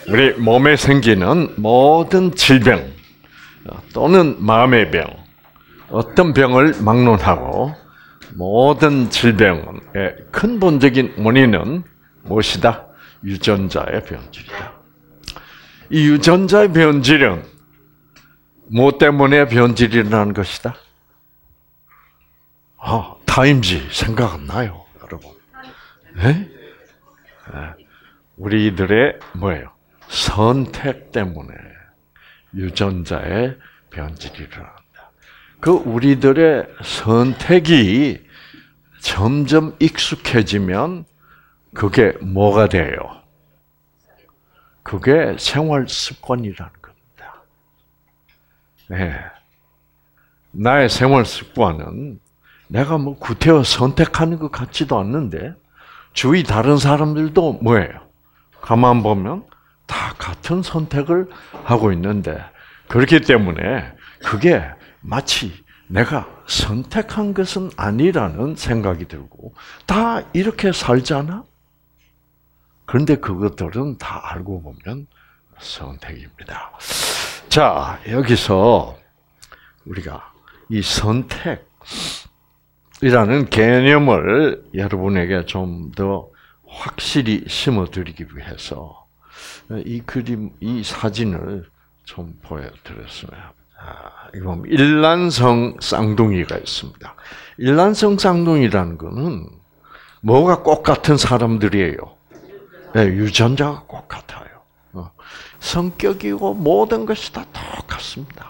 우리 몸에 생기는 모든 질병 또는 마음의 병, 어떤 병을 막론하고 모든 질병의 근본적인 원인은 무엇이다? 유전자의 변질이다. 이 유전자의 변질은 무엇 때문에 변질이 일어나는 것이다? 타임지 생각 안 나요, 여러분? 네? 우리들의 뭐예요? 선택 때문에 유전자의 변질이 일어난다. 그 우리들의 선택이 점점 익숙해지면 그게 뭐가 돼요? 그게 생활 습관이라는 겁니다. 네. 나의 생활 습관은 내가 뭐 구태여 선택하는 것 같지도 않는데 주위 다른 사람들도 뭐예요? 가만 보면 다 같은 선택을 하고 있는데 그렇기 때문에 그게 마치 내가 선택한 것은 아니라는 생각이 들고 다 이렇게 살잖아? 그런데 그것들은 다 알고 보면 선택입니다. 자, 여기서 우리가 이 선택이라는 개념을 여러분에게 좀 더 확실히 심어드리기 위해서 이 그림, 이 사진을 좀 보여드렸습니다. 이건 일란성 쌍둥이가 있습니다. 일란성 쌍둥이라는 것은 뭐가 꼭 같은 사람들이에요? 네, 유전자가 꼭 같아요. 성격이고 모든 것이 다 똑같습니다.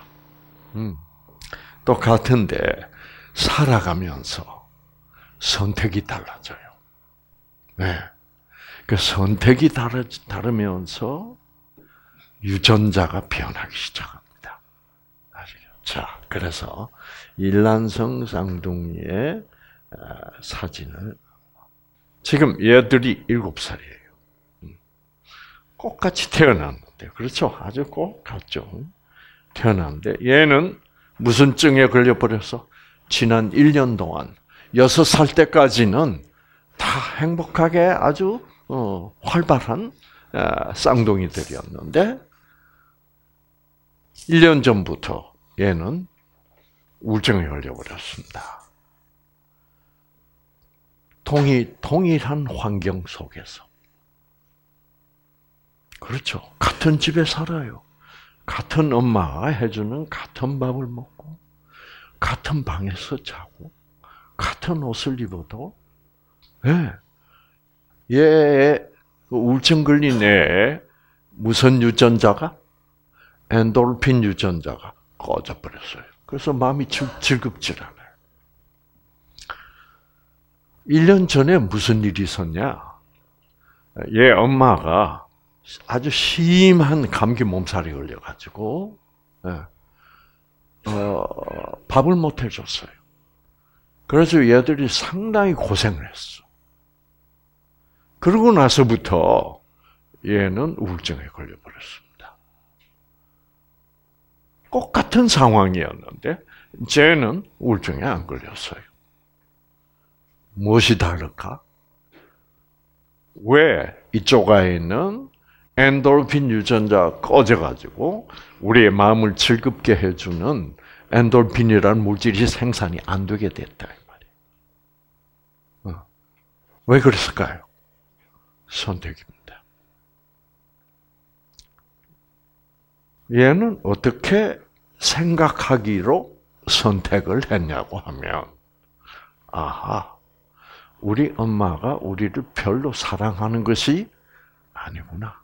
똑같은데 살아가면서 선택이 달라져요. 네. 그 선택이 다르면서 유전자가 변하기 시작합니다. 아시겠죠? 자, 그래서 일란성 쌍둥이의 사진을 지금 얘들이 7살이에요. 똑같이 태어났는데, 그렇죠? 아주 꼭 같죠. 태어났는데 얘는 무슨 증에 걸려버렸어? 지난 1년 동안 6살 때까지는 다 행복하게 아주 활발한 쌍둥이들이었는데 1년 전부터 얘는 우울증에 걸려버렸습니다. 동일한 환경 속에서. 그렇죠. 같은 집에 살아요. 같은 엄마가 해주는 같은 밥을 먹고 같은 방에서 자고 같은 옷을 입어도 얘의 우울증 걸린 애의 무슨 유전자가? 엔도르핀 유전자가 꺼져버렸어요. 그래서 마음이 즐겁질 않아요. 1년 전에 무슨 일이 있었냐? 얘 엄마가 아주 심한 감기 몸살이 걸려가지고 밥을 못 해줬어요. 그래서 얘들이 상당히 고생을 했어. 그러고 나서부터 얘는 우울증에 걸려버렸습니다. 똑같은 상황이었는데 쟤는 우울증에 안 걸렸어요. 무엇이 다를까? 왜 이쪽 아이는 엔도르핀 유전자가 꺼져가지고 우리의 마음을 즐겁게 해주는 엔도르핀이라는 물질이 생산이 안 되게 됐다 이 말이에요. 왜 그랬을까요? 선택입니다. 얘는 어떻게 생각하기로 선택을 했냐고 하면, 우리 엄마가 우리를 별로 사랑하는 것이 아니구나.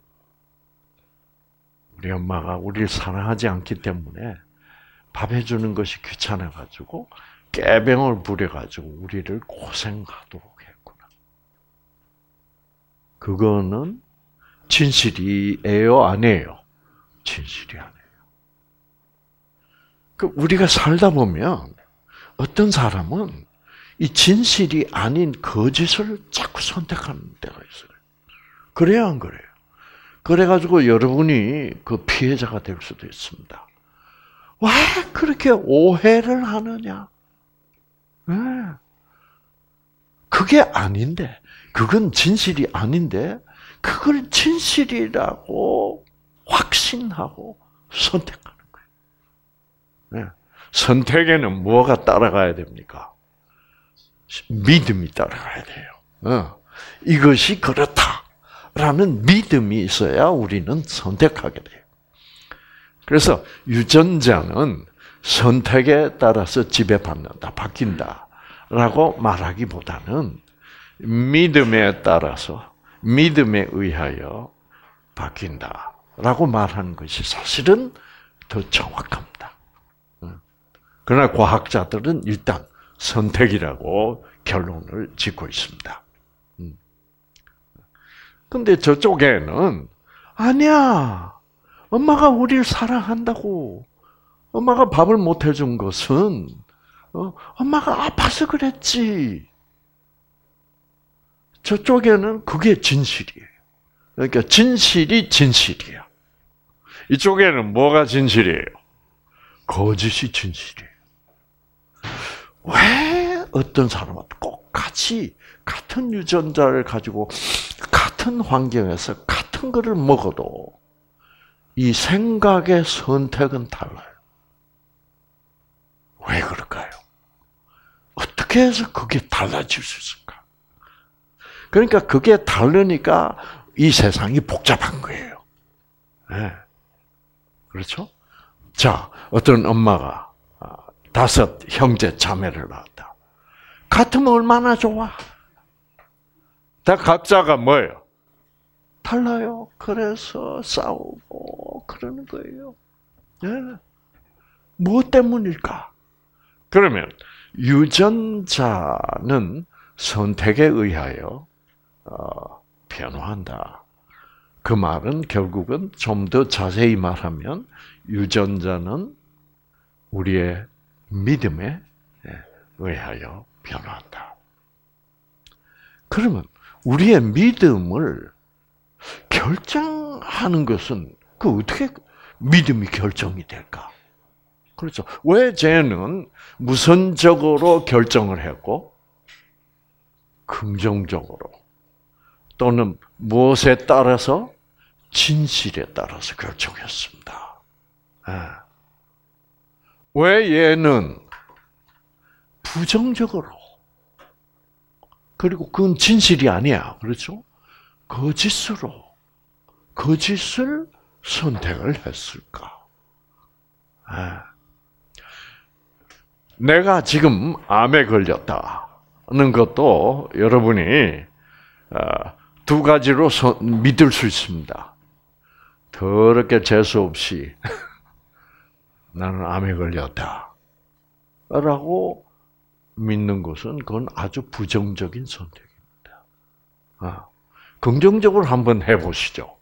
우리 엄마가 우리를 사랑하지 않기 때문에 밥 해주는 것이 귀찮아가지고 깨병을 부려가지고 우리를 고생하도록 했구나. 그거는 진실이에요, 아니에요? 진실이 아니에요. 우리가 살다 보면 어떤 사람은 이 진실이 아닌 거짓을 자꾸 선택하는 때가 있어요. 그래야 안 그래요? 그래가지고 여러분이 그 피해자가 될 수도 있습니다. 왜 그렇게 오해를 하느냐? 그게 아닌데, 그건 진실이 아닌데, 그걸 진실이라고 확신하고 선택하는 거예요. 네. 선택에는 뭐가 따라가야 됩니까? 믿음이 따라가야 돼요. 이것이 그렇다라는 믿음이 있어야 우리는 선택하게 돼요. 그래서 유전자는 선택에 따라서 지배받는다, 바뀐다라고 말하기보다는 믿음에 따라서, 믿음에 의하여 바뀐다라고 말하는 것이 사실은 더 정확합니다. 그러나 과학자들은 일단 선택이라고 결론을 짓고 있습니다. 근데 저쪽에는 아니야. 엄마가 우리를 사랑한다고. 엄마가 밥을 못 해준 것은 엄마가 아파서 그랬지. 저쪽에는 그게 진실이에요. 그러니까 진실이 진실이야. 이쪽에는 뭐가 진실이에요? 거짓이 진실이에요. 왜 어떤 사람은 꼭 같은 유전자를 가지고 같은 환경에서 같은 것을 먹어도 이 생각의 선택은 달라요. 왜 그럴까요? 어떻게 해서 그게 달라질 수 있을까? 그러니까 그게 다르니까 이 세상이 복잡한 거예요. 네. 그렇죠? 자, 어떤 엄마가 5 형제 자매를 낳았다. 같으면 얼마나 좋아? 다 각자가 뭐예요? 달라요. 그래서 싸우고 그러는 거예요. 네. 무엇 때문일까? 그러면 유전자는 선택에 의하여 변화한다. 그 말은 결국은 좀 더 자세히 말하면 유전자는 우리의 믿음에 의하여 변화한다. 그러면 우리의 믿음을 결정하는 것은 어떻게 믿음이 결정이 될까? 그렇죠. 왜 쟤는 무선적으로 결정을 했고 긍정적으로 또는 무엇에 따라서 진실에 따라서 결정했습니다. 왜 얘는 부정적으로 그리고 그건 진실이 아니야. 그렇죠? 거짓을 선택을 했을까? 내가 지금 암에 걸렸다는 것도 여러분이 2 가지로 믿을 수 있습니다. 더럽게 재수 없이 나는 암에 걸렸다 라고 믿는 것은 그건 아주 부정적인 선택입니다. 긍정적으로 한번 해보시죠.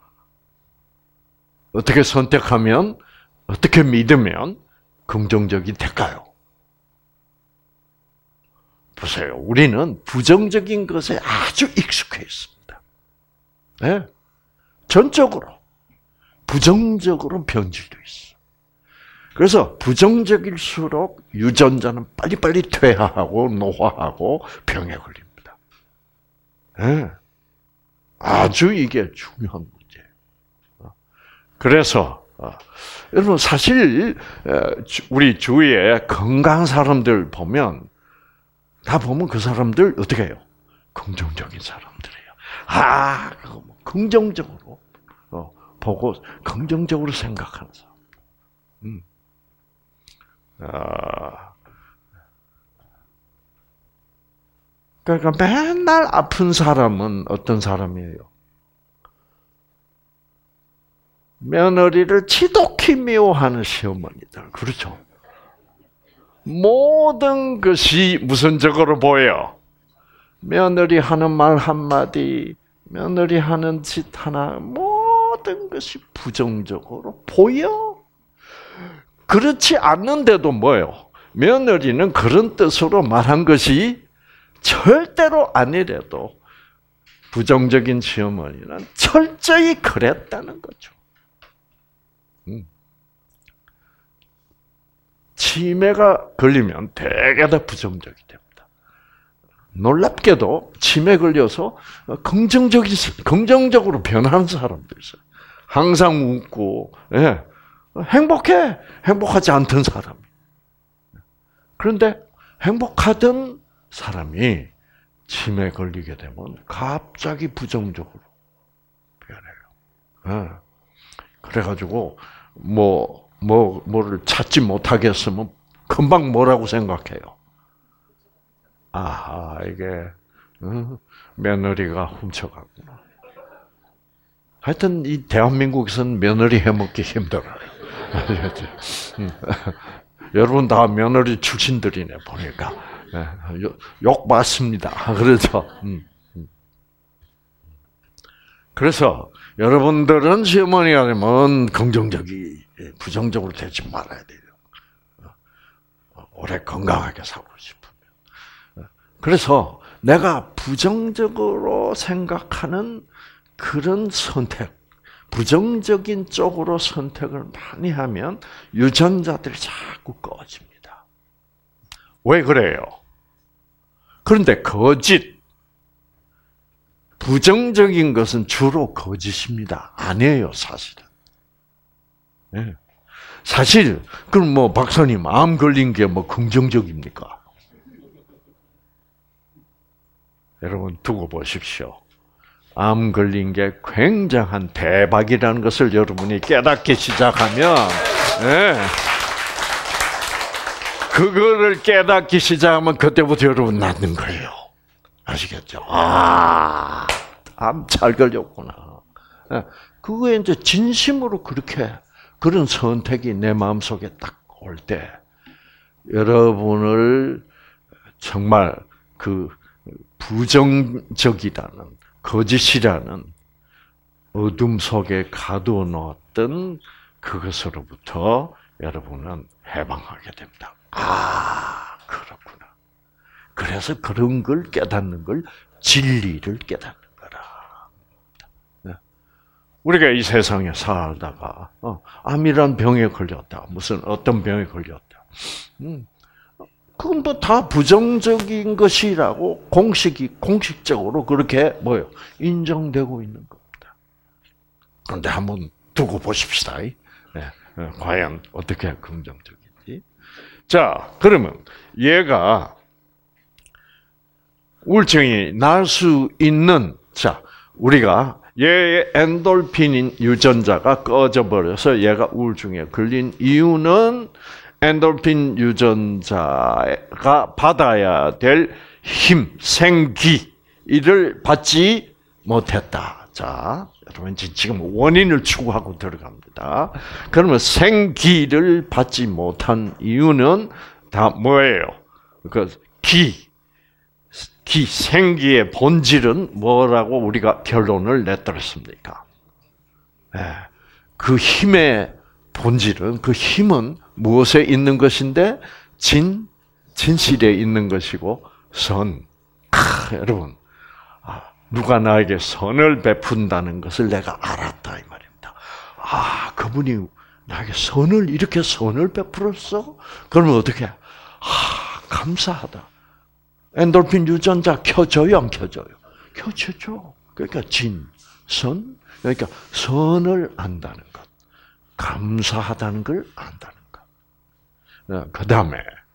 어떻게 선택하면, 어떻게 믿으면 긍정적이 될까요? 보세요. 우리는 부정적인 것에 아주 익숙해 있습니다. 네? 전적으로 부정적으로 변질되어 있어. 그래서 부정적일수록 유전자는 빨리빨리 퇴화하고 노화하고 병에 걸립니다. 네. 아주 이게 중요한 문제예요. 그래서 여러분 사실 우리 주위에 건강한 사람들 보면 그 사람들 어떻게 해요? 긍정적인 사람들이에요. 긍정적으로 보고 긍정적으로 생각하는 사람. 그러니까 맨날 아픈 사람은 어떤 사람이에요? 며느리를 지독히 미워하는 시어머니들. 그렇죠? 모든 것이 무선적으로 보여. 며느리 하는 말 한마디, 며느리 하는 짓 하나, 모든 것이 부정적으로 보여. 그렇지 않는데도 뭐예요? 며느리는 그런 뜻으로 말한 것이 절대로 아니래도 부정적인 시어머니는 철저히 그랬다는 거죠. 치매가 걸리면 되게 다 부정적이 됩니다. 놀랍게도 치매에 걸려서 긍정적으로 변하는 사람도 있어요. 항상 웃고, 예. 행복하지 않던 사람. 그런데 행복하던 사람이 치매에 걸리게 되면 갑자기 부정적으로 변해요. 예. 그래가지고, 뭐를 찾지 못하겠으면 금방 뭐라고 생각해요? 이게, 며느리가 훔쳐갔구나. 하여튼, 이 대한민국에서는 며느리 해먹기 힘들어요. 여러분 다 며느리 출신들이네, 보니까. 욕 받습니다. 그래서, 여러분들은 시어머니가 되면 부정적으로 되지 말아야 돼요. 오래 건강하게 살고 싶으면. 그래서 내가 부정적으로 생각하는 그런 선택, 부정적인 쪽으로 선택을 많이 하면 유전자들이 자꾸 꺼집니다. 왜 그래요? 그런데 부정적인 것은 주로 거짓입니다. 아니에요, 사실은. 네. 사실, 그럼 박사님, 암 걸린 게 긍정적입니까? 여러분, 두고 보십시오. 암 걸린 게 굉장한 대박이라는 것을 여러분이 깨닫기 시작하면, 네. 그거를 깨닫기 시작하면 그때부터 여러분 낫는 거예요. 아시겠죠? 암 잘 걸렸구나. 그거에 이제 진심으로 그런 선택이 내 마음속에 딱 올 때, 여러분을 정말 부정적이라는, 거짓이라는 어둠 속에 가두어 놓았던 그것으로부터 여러분은 해방하게 됩니다. 그렇구나. 그래서 그런 걸 깨닫는 걸 진리를 깨닫는 거라. 우리가 이 세상에 살다가 암이란 병에 걸렸다. 어떤 병에 걸렸다. 그건 다 부정적인 것이라고 공식적으로 그렇게 인정되고 있는 겁니다. 그런데 한번 두고 보십시다. 과연 어떻게 긍정적인지. 자, 그러면 얘가 우울증이 날 수 있는, 우리가 얘의 엔돌핀 유전자가 꺼져버려서 얘가 우울증에 걸린 이유는 엔돌핀 유전자가 받아야 될 힘, 생기를 받지 못했다. 여러분 지금 원인을 추구하고 들어갑니다. 그러면 생기를 받지 못한 이유는 다 뭐예요? 생기의 본질은 뭐라고 우리가 결론을 내떨었습니까? 그 힘의 본질은, 그 힘은 무엇에 있는 것인데? 진실에 있는 것이고, 여러분, 누가 나에게 선을 베푼다는 것을 내가 알았다, 이 말입니다. 그분이 나에게 이렇게 선을 베풀었어? 그러면 어떻게? 감사하다. 엔돌핀 유전자 켜져요, 안 켜져요? 켜져죠. 그러니까 그러니까 선을 안다는 것. 감사하다는 걸 안다는 것. 그 다음에,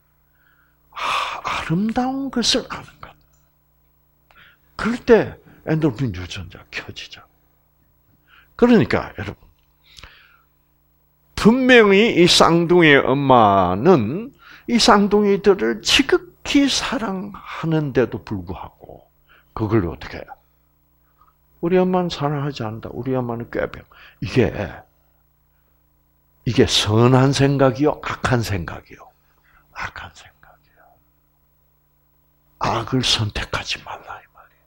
아름다운 것을 아는 것. 그럴 때 엔돌핀 유전자 켜지죠. 그러니까, 여러분. 분명히 이 쌍둥이의 엄마는 이 쌍둥이들을 지극히 사랑하는데도 불구하고, 그걸 어떻게 해요? 우리 엄마는 사랑하지 않는다. 우리 엄마는 꾀병. 이게 선한 생각이요? 악한 생각이요? 악한 생각이요. 악을 선택하지 말라, 이 말이에요.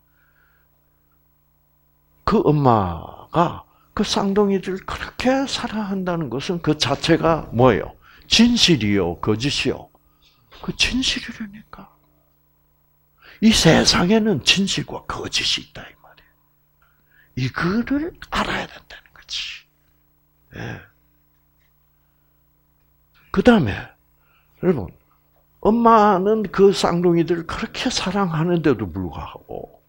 그 엄마가 그 쌍둥이들을 그렇게 사랑한다는 것은 그 자체가 뭐예요? 진실이요? 거짓이요? 그 진실이라니까. 이 세상에는 진실과 거짓이 있다, 이 말이에요. 이거를 알아야 된다는 거지. 그 다음에, 여러분, 엄마는 그 쌍둥이들을 그렇게 사랑하는데도 불구하고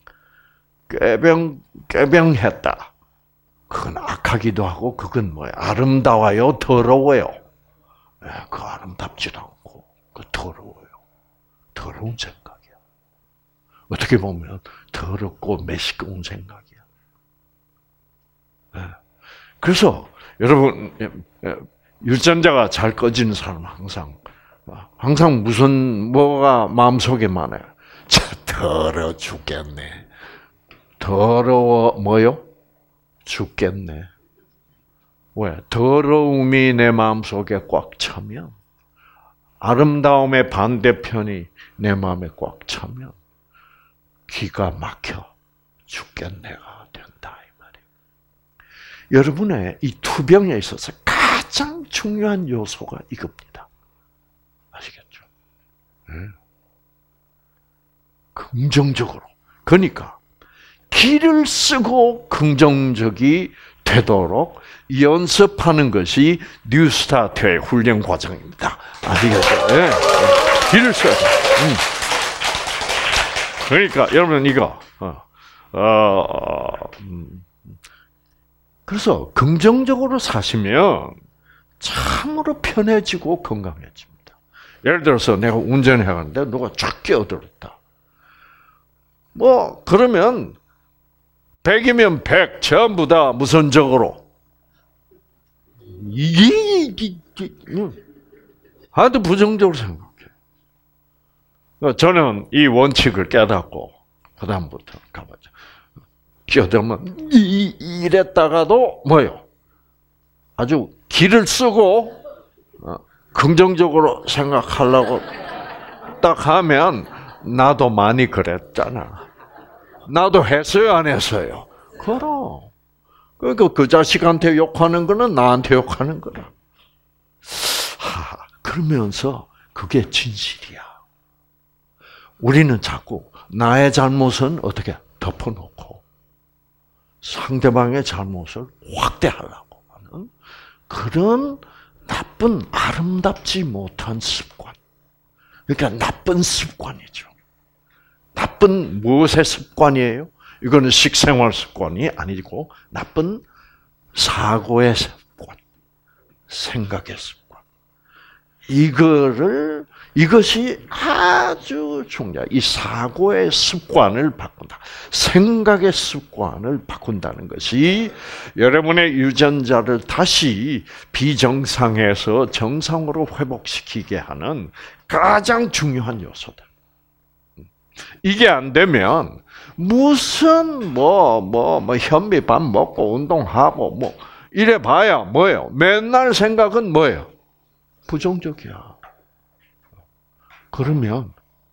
꾀병했다. 그건 악하기도 하고 그건 뭐야? 아름다워요, 더러워요. 그 아름답지 않고 그 더러워요. 더러운 생각이야. 어떻게 보면 더럽고 매시꺼운 생각이야. 그래서 여러분 유전자가 잘 꺼지는 사람은 항상 무슨 뭐가 마음속에 많아요. 더러워 죽겠네. 더러워 뭐요? 죽겠네. 왜? 더러움이 내 마음속에 꽉 차면 아름다움의 반대편이 내 마음에 꽉 차면 기가 막혀 죽겠네가 된다 이 말이에요. 여러분의 이 투병에 있어서 가장 중요한 요소가 이겁니다. 아시겠죠? 네. 긍정적으로. 그러니까 기를 쓰고 긍정적이 되도록 연습하는 것이 뉴스타트의 훈련 과정입니다. 아시겠죠? 네. 기를 써야 돼. 그러니까 여러분 이거 그래서 긍정적으로 사시면 참으로 편해지고 건강해집니다. 예를 들어서 내가 운전해 가는데 누가 쫙 끼어들었다. 그러면 100이면 100 전부 다 무선적으로 하나도 부정적으로 생각해. 저는 이 원칙을 깨닫고 그다음부터 가보죠. 끼어들면 이랬다가도 뭐요? 아주 기를 쓰고 긍정적으로 생각하려고 딱 하면 나도 많이 그랬잖아. 나도 했어요, 안 했어요? 그럼. 그러니까 그 자식한테 욕하는 거는 나한테 욕하는 거라. 그러면서 그게 진실이야. 우리는 자꾸 나의 잘못은 어떻게 덮어놓고 상대방의 잘못을 확대하려고 하는 그런 나쁜 아름답지 못한 습관. 그러니까 나쁜 습관이죠. 나쁜 무엇의 습관이에요? 이거는 식생활 습관이 아니고 나쁜 사고의 습관, 생각의 습관. 이것이 아주 중요해요. 이 사고의 습관을 바꾼다. 생각의 습관을 바꾼다는 것이 여러분의 유전자를 다시 비정상에서 정상으로 회복시키게 하는 가장 중요한 요소다. 이게 안 되면 무슨 현미밥 먹고 운동하고 이래 봐야 뭐예요? 맨날 생각은 뭐예요? 부정적이야. 그러면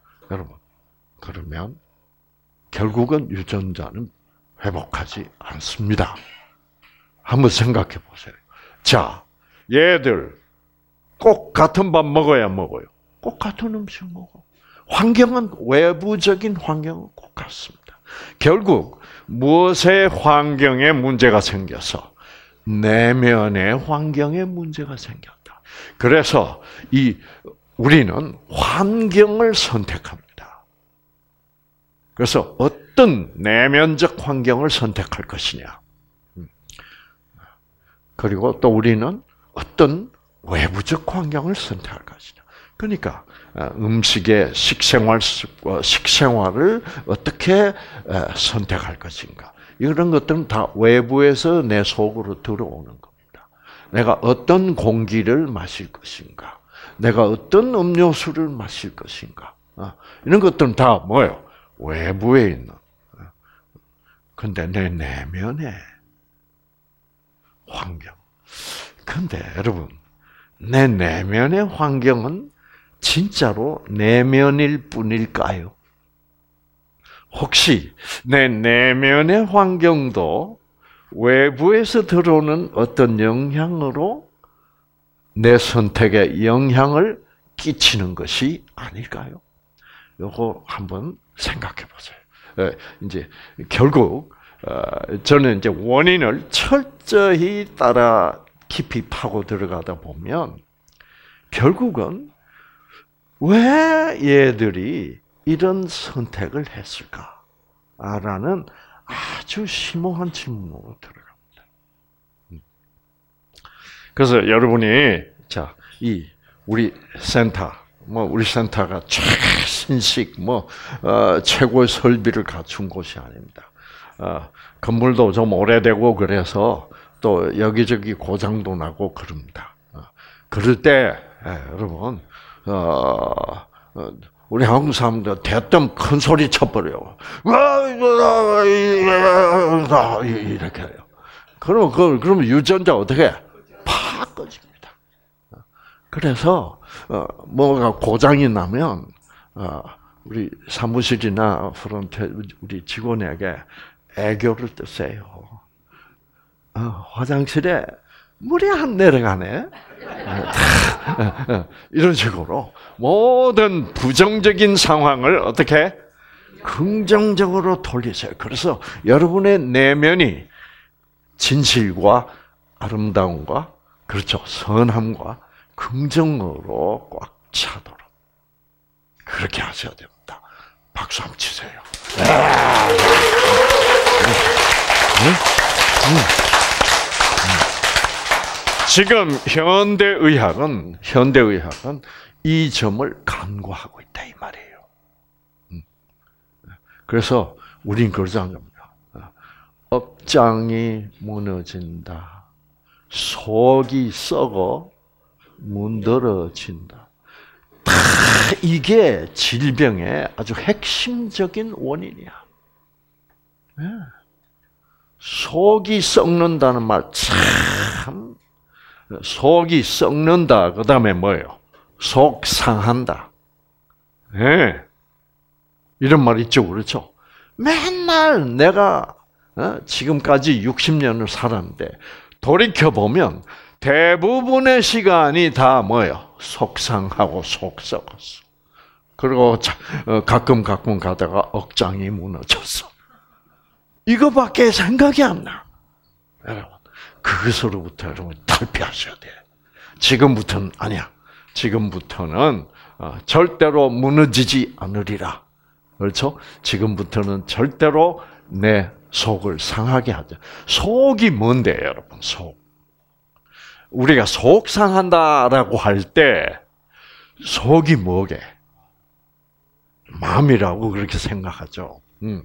결국은 유전자는 회복하지 않습니다. 한번 생각해 보세요. 자, 얘들 꼭 같은 밥 먹어요? 꼭 같은 음식 먹어. 환경은 외부적인 환경은 꼭 같습니다. 결국 무엇의 환경에 문제가 생겨서 내면의 환경에 문제가 생겼다. 그래서 우리는 환경을 선택합니다. 그래서 어떤 내면적 환경을 선택할 것이냐. 그리고 또 우리는 어떤 외부적 환경을 선택할 것이냐. 그러니까 음식의 식생활을 어떻게 선택할 것인가. 이런 것들은 다 외부에서 내 속으로 들어오는 겁니다. 내가 어떤 공기를 마실 것인가. 내가 어떤 음료수를 마실 것인가. 이런 것들은 다 뭐예요? 외부에 있는. 근데 내 내면의 환경. 근데 여러분, 내 내면의 환경은 진짜로 내면일 뿐일까요? 혹시 내 내면의 환경도 외부에서 들어오는 어떤 영향으로 내 선택에 영향을 끼치는 것이 아닐까요? 요거 한번 생각해 보세요. 이제 결국 저는 이제 원인을 철저히 따라 깊이 파고 들어가다 보면 결국은 왜 얘들이 이런 선택을 했을까라는 아주 심오한 질문으로 들어갑니다. 그래서 여러분이 우리 센터, 우리 센터가 최신식, 최고의 설비를 갖춘 곳이 아닙니다. 건물도 좀 오래되고 그래서 또 여기저기 고장도 나고 그럽니다. 그럴 때 여러분 우리 한국 사람들 대뜸 큰 소리 쳐버려요. 이렇게 해요. 그러면 유전자 어떻게 해? 팍 꺼집니다. 그래서 뭐가 고장이 나면 우리 사무실이나 프론트 우리 직원에게 애교를 뜨세요. 화장실에 물이 안 내려가네. 이런 식으로 모든 부정적인 상황을 어떻게 긍정적으로 돌리세요. 그래서 여러분의 내면이 진실과 아름다움과 그렇죠 선함과 긍정으로 꽉 차도록 그렇게 하셔야 됩니다. 박수 한번 치세요. 지금 현대의학은 이 점을 간과하고 있다 이 말이에요. 그래서 우린 그러잖아요. 업장이 무너진다. 속이 썩어 문드러진다. 다 이게 질병의 아주 핵심적인 원인이야. 속이 썩는다는 말 참. 속이 썩는다. 그 다음에 뭐예요? 속 상한다. 이런 말 있죠, 그렇죠? 맨날 내가 지금까지 60년을 살았는데 돌이켜 보면 대부분의 시간이 다 뭐예요? 속상하고 속 썩었어. 그리고 가끔 가다가 억장이 무너졌어. 이거밖에 생각이 안 나. 여러분, 그것으로부터 여러분 탈피하셔야 돼. 지금부터는 아니야. 지금부터는 절대로 무너지지 않으리라. 그렇죠? 지금부터는 절대로 내 속을 상하게 하자. 속이 뭔데, 여러분? 속. 우리가 속 상한다라고 할 때 속이 뭐게? 마음이라고 그렇게 생각하죠.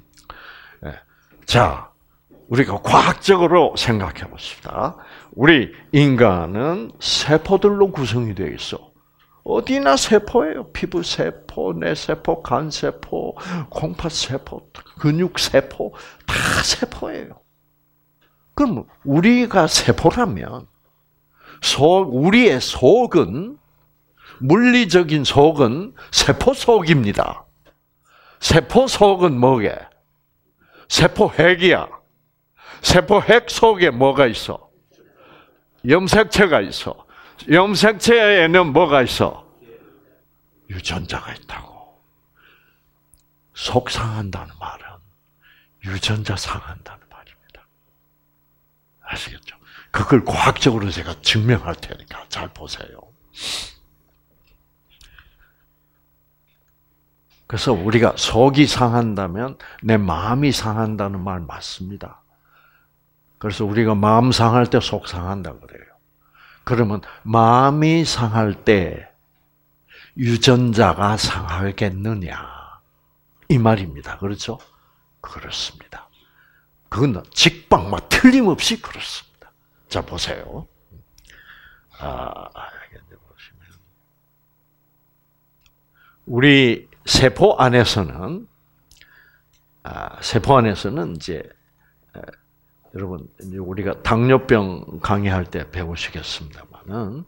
자, 우리가 과학적으로 생각해 봅시다. 우리 인간은 세포들로 구성이 되어 있어. 어디나 세포예요. 피부 세포, 뇌 세포, 간 세포, 콩팥 세포, 근육 세포, 다 세포예요. 그럼 우리가 세포라면 우리의 속은 물리적인 속은 세포 속입니다. 세포 속은 뭐게? 세포 핵이야. 세포 핵 속에 뭐가 있어? 염색체가 있어. 염색체에는 뭐가 있어? 유전자가 있다고. 속 상한다는 말은 유전자 상한다는 말입니다. 아시겠죠? 그걸 과학적으로 제가 증명할 테니까 잘 보세요. 그래서 우리가 속이 상한다면 내 마음이 상한다는 말 맞습니다. 그래서 우리가 마음 상할 때 속 상한다 그래요. 그러면 마음이 상할 때 유전자가 상하겠느냐 이 말입니다. 그렇죠? 그렇습니다. 그건 직방막 틀림없이 그렇습니다. 자 보세요. 보시면 우리 세포 안에서는 이제 여러분 우리가 당뇨병 강의할 때 배우시겠습니다만은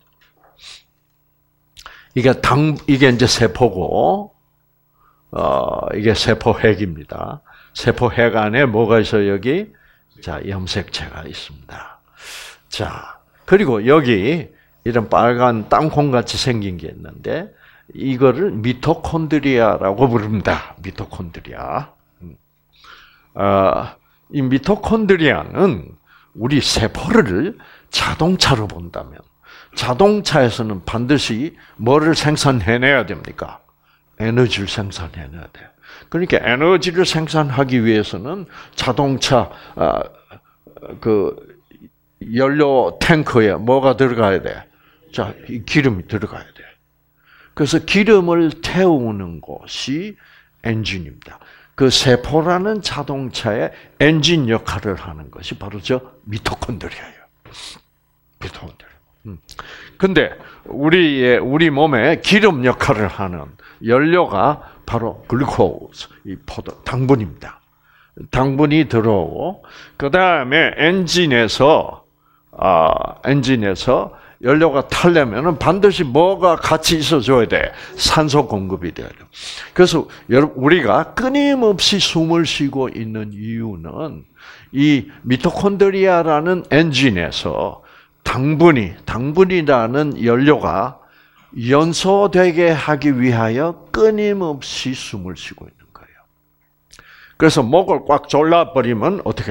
이게 이제 세포고 이게 세포 핵입니다. 세포 핵 안에 뭐가 있어요? 여기 자 염색체가 있습니다. 자 그리고 여기 이런 빨간 땅콩 같이 생긴 게 있는데 이거를 미토콘드리아라고 부릅니다. 미토콘드리아. 이 미토콘드리아는 우리 세포를 자동차로 본다면 자동차에서는 반드시 뭐를 생산해내야 됩니까? 에너지를 생산해내야 돼요. 그러니까 에너지를 생산하기 위해서는 자동차 그 연료 탱크에 뭐가 들어가야 돼? 자, 이 기름이 들어가야 돼. 그래서 기름을 태우는 것이 엔진입니다. 그 세포라는 자동차의 엔진 역할을 하는 것이 바로 저 미토콘드리아예요. 미토콘드리아. 근데 우리 몸에 기름 역할을 하는 연료가 바로 글루코즈, 이 포도, 당분입니다. 당분이 들어오고 그 다음에 엔진에서 연료가 타려면은 반드시 뭐가 같이 있어줘야 돼? 산소 공급이 돼야 돼. 그래서 우리가 끊임없이 숨을 쉬고 있는 이유는 이 미토콘드리아라는 엔진에서 당분이라는 연료가 연소되게 하기 위하여 끊임없이 숨을 쉬고 있는 거예요. 그래서 목을 꽉 졸라버리면 어떻게?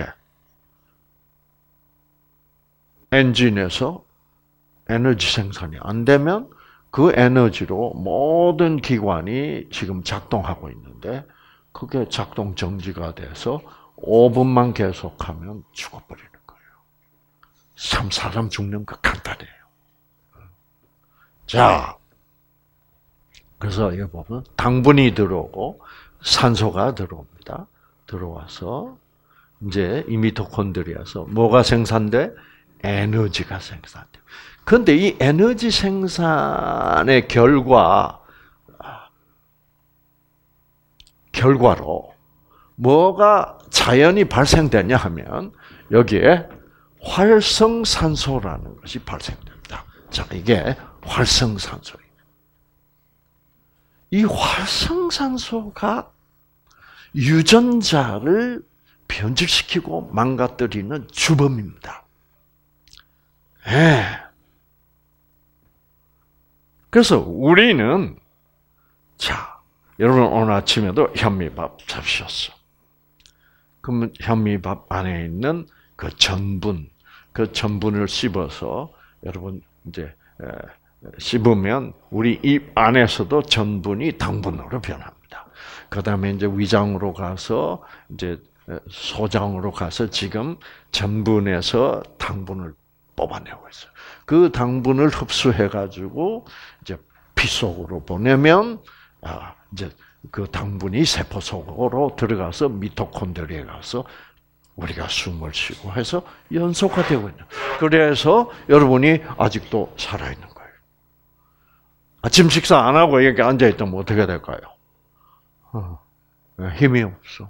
엔진에서 에너지 생산이 안 되면 그 에너지로 모든 기관이 지금 작동하고 있는데 그게 작동 정지가 돼서 5분만 계속하면 죽어버리는 거예요. 참 사람 죽는 거 간단해요. 자, 그래서 여기 보면 당분이 들어오고 산소가 들어옵니다. 들어와서 이제 이 미토콘드리아에서 뭐가 생산돼? 에너지가 생산돼요. 그런데 이 에너지 생산의 결과로 뭐가 자연히 발생되냐 하면 여기에 활성산소라는 것이 발생됩니다. 자, 이게 활성산소입니다. 이 활성산소가 유전자를 변질시키고 망가뜨리는 주범입니다. 예. 그래서 우리는 자, 여러분 오늘 아침에도 현미밥 잡수셨어. 그러면 현미밥 안에 있는 그 전분을 씹어서 여러분 이제 씹으면 우리 입 안에서도 전분이 당분으로 변합니다. 그다음에 이제 위장으로 가서 이제 소장으로 가서 지금 전분에서 당분을 뽑아내고 있어요. 그 당분을 흡수해 가지고 이제 피 속으로 보내면 이제 그 당분이 세포 속으로 들어가서 미토콘드리아에 가서 우리가 숨을 쉬고 해서 연소가 되고 있는. 그래서 여러분이 아직도 살아 있는 거예요. 아침 식사 안 하고 여기 앉아 있다면 어떻게 될까요? 힘이 없어.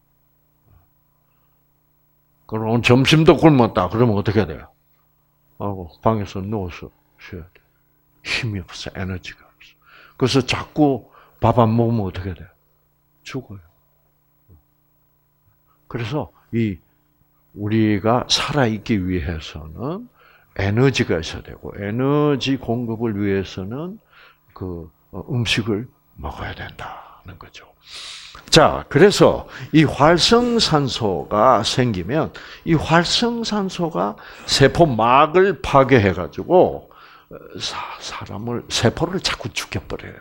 그럼 점심도 굶었다. 그러면 어떻게 돼요? 방에서 누워서 쉬어야 돼. 힘이 없어. 에너지가 없어. 그래서 자꾸 밥 안 먹으면 어떻게 돼요? 죽어요. 그래서 우리가 살아있기 위해서는 에너지가 있어야 되고, 에너지 공급을 위해서는 그 음식을 먹어야 된다는 거죠. 자, 그래서 이 활성산소가 생기면 이 활성산소가 세포막을 파괴해가지고 세포를 자꾸 죽여버려요.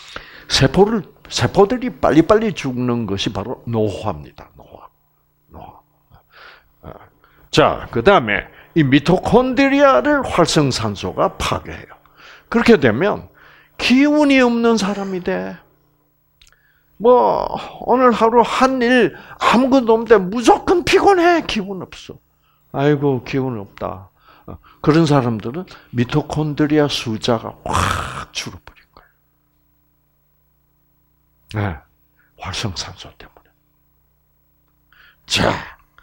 세포들이 빨리빨리 죽는 것이 바로 노화입니다. 노화. 자, 그 다음에 이 미토콘드리아를 활성산소가 파괴해요. 그렇게 되면 기운이 없는 사람이 돼. 오늘 하루 한 일 아무것도 없는데 무조건 피곤해. 기운 없어. 아이고, 기운 없다. 그런 사람들은 미토콘드리아 숫자가 확 줄어버린 거예요. 네. 활성산소 때문에. 자,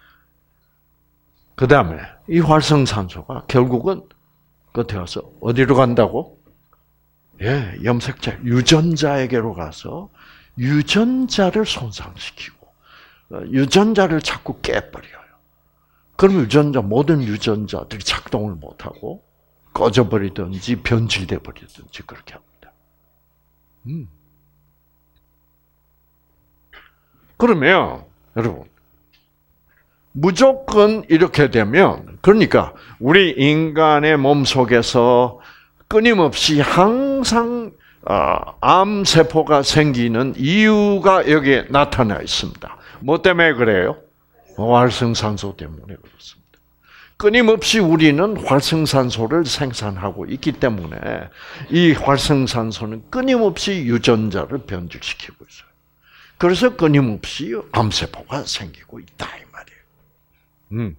그 다음에 이 활성산소가 결국은 끝에 와서 어디로 간다고? 예, 염색체, 유전자에게로 가서 유전자를 손상시키고 유전자를 자꾸 깨버려요. 그럼 모든 유전자들이 작동을 못하고 꺼져버리든지 변질돼 버리든지 그렇게 합니다. 그러면 여러분 무조건 이렇게 되면, 그러니까 우리 인간의 몸 속에서 끊임없이 항상 암 세포가 생기는 이유가 여기에 나타나 있습니다. 뭐 때문에 그래요? 활성산소 때문에 그렇습니다. 끊임없이 우리는 활성산소를 생산하고 있기 때문에 이 활성산소는 끊임없이 유전자를 변질시키고 있어요. 그래서 끊임없이 암세포가 생기고 있다 이 말이에요.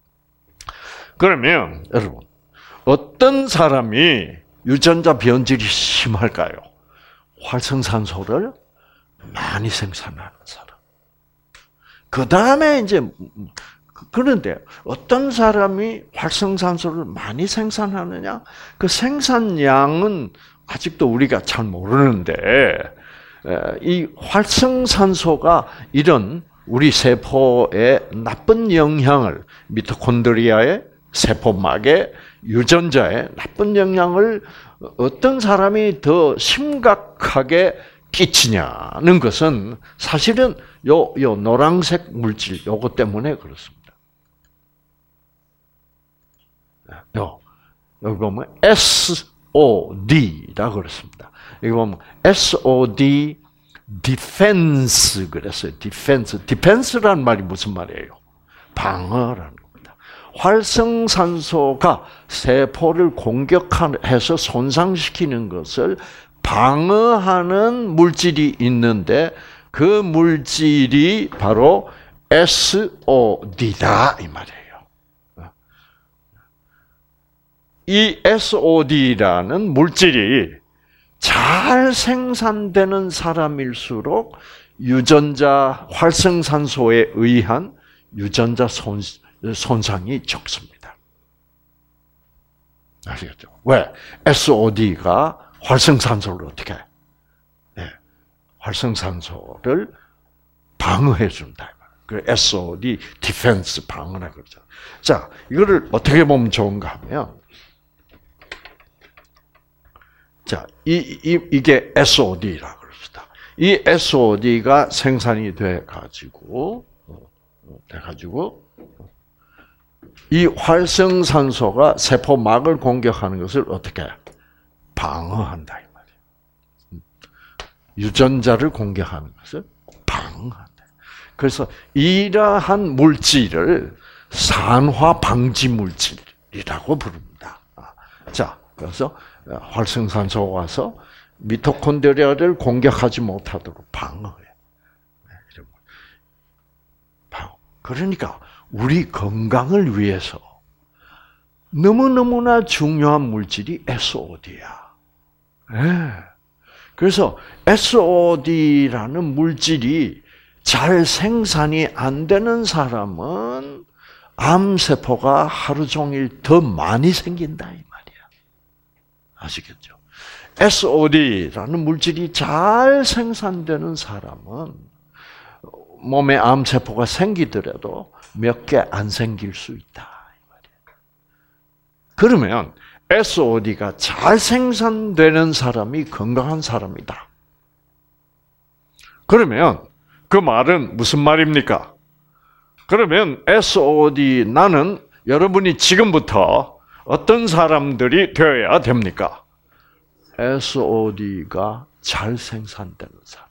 그러면 여러분, 어떤 사람이 유전자 변질이 심할까요? 활성산소를 많이 생산하는 사람. 그 다음에 이제 그런데 어떤 사람이 활성산소를 많이 생산하느냐? 그 생산량은 아직도 우리가 잘 모르는데 이 활성산소가 이런 우리 세포에 나쁜 영향을 미토콘드리아의 세포막의 유전자에 나쁜 영향을 어떤 사람이 더 심각하게 끼치냐는 것은 사실은 요 노란색 물질 요거 때문에 그렇습니다. 여기 보면 SOD라 그랬습니다. 여기 보면 SOD 디펜스 그랬어요. 디펜스라는 말이 무슨 말이에요? 방어라는 겁니다. 활성산소가 세포를 공격해서 손상시키는 것을 방어하는 물질이 있는데 그 물질이 바로 SOD다 이 말이에요. 이 SOD라는 물질이 잘 생산되는 사람일수록 유전자 활성산소에 의한 유전자 손상이 적습니다. 아시겠죠? 왜? SOD가 활성산소를 어떻게 해? 네. 활성산소를 방어해 준다. 그 SOD 디펜스 방어라 그러죠. 자, 이거를 어떻게 보면 좋은가 하면 자, 이게 SOD라 그럽시다. 이 SOD가 생산이 돼 가지고 이 활성산소가 세포막을 공격하는 것을 어떻게 해? 방어한다 이 말이에요. 유전자를 공격하는 것을 방어한다. 그래서 이러한 물질을 산화 방지 물질이라고 부릅니다. 자, 그래서 활성산소가 와서 미토콘드리아를 공격하지 못하도록 방어해. 그러니까 우리 건강을 위해서 너무너무나 중요한 물질이 SOD야. 네. 그래서 SOD라는 물질이 잘 생산이 안 되는 사람은 암세포가 하루 종일 더 많이 생긴다 이 말이야. 아시겠죠? SOD라는 물질이 잘 생산되는 사람은 몸에 암세포가 생기더라도 몇 개 안 생길 수 있다 이 말이야. 그러면 SOD가 잘 생산되는 사람이 건강한 사람이다. 그러면 그 말은 무슨 말입니까? 그러면 SOD 나는 여러분이 지금부터 어떤 사람들이 되어야 됩니까? SOD가 잘 생산되는 사람.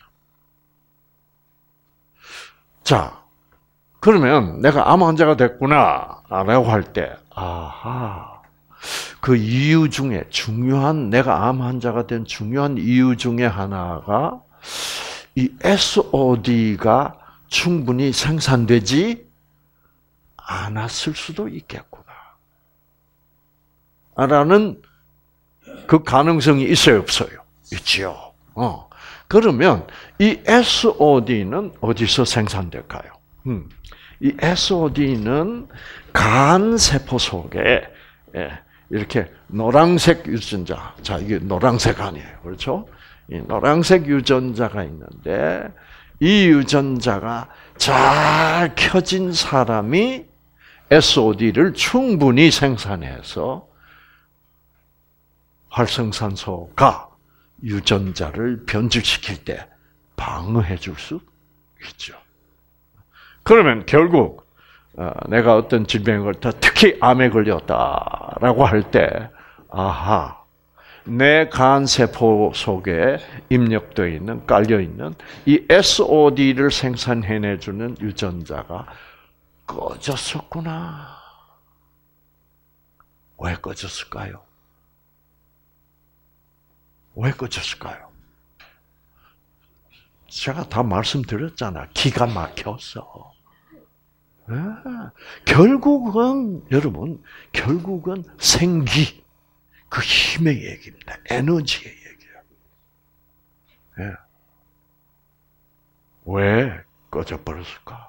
자, 그러면 내가 암 환자가 됐구나 라고 할 때, 아하, 그 이유 중에 내가 암 환자가 된 중요한 이유 중에 하나가 이 SOD가 충분히 생산되지 않았을 수도 있겠구나. 라는 그 가능성이 있어요, 없어요? 있지요. 그러면 이 SOD는 어디서 생산될까요? 이 SOD는 간 세포 속에 이렇게 노란색 유전자, 자 이게 노란색 아니에요, 그렇죠? 이 노란색 유전자가 있는데 이 유전자가 잘 켜진 사람이 SOD를 충분히 생산해서 활성산소가 유전자를 변질시킬 때 방어해 줄 수 있죠. 그러면 결국 내가 어떤 질병에 걸렸다, 특히 암에 걸렸다라고 할 때, 아하, 내 간세포 속에 입력되어 있는, 깔려 있는 이 SOD를 생산해내주는 유전자가 꺼졌었구나. 왜 꺼졌을까요? 왜 꺼졌을까요? 제가 다 말씀드렸잖아. 기가 막혔어. 결국은 여러분, 결국은 생기, 그 힘의 얘기입니다. 에너지의 얘기예요. 왜 꺼져버렸을까?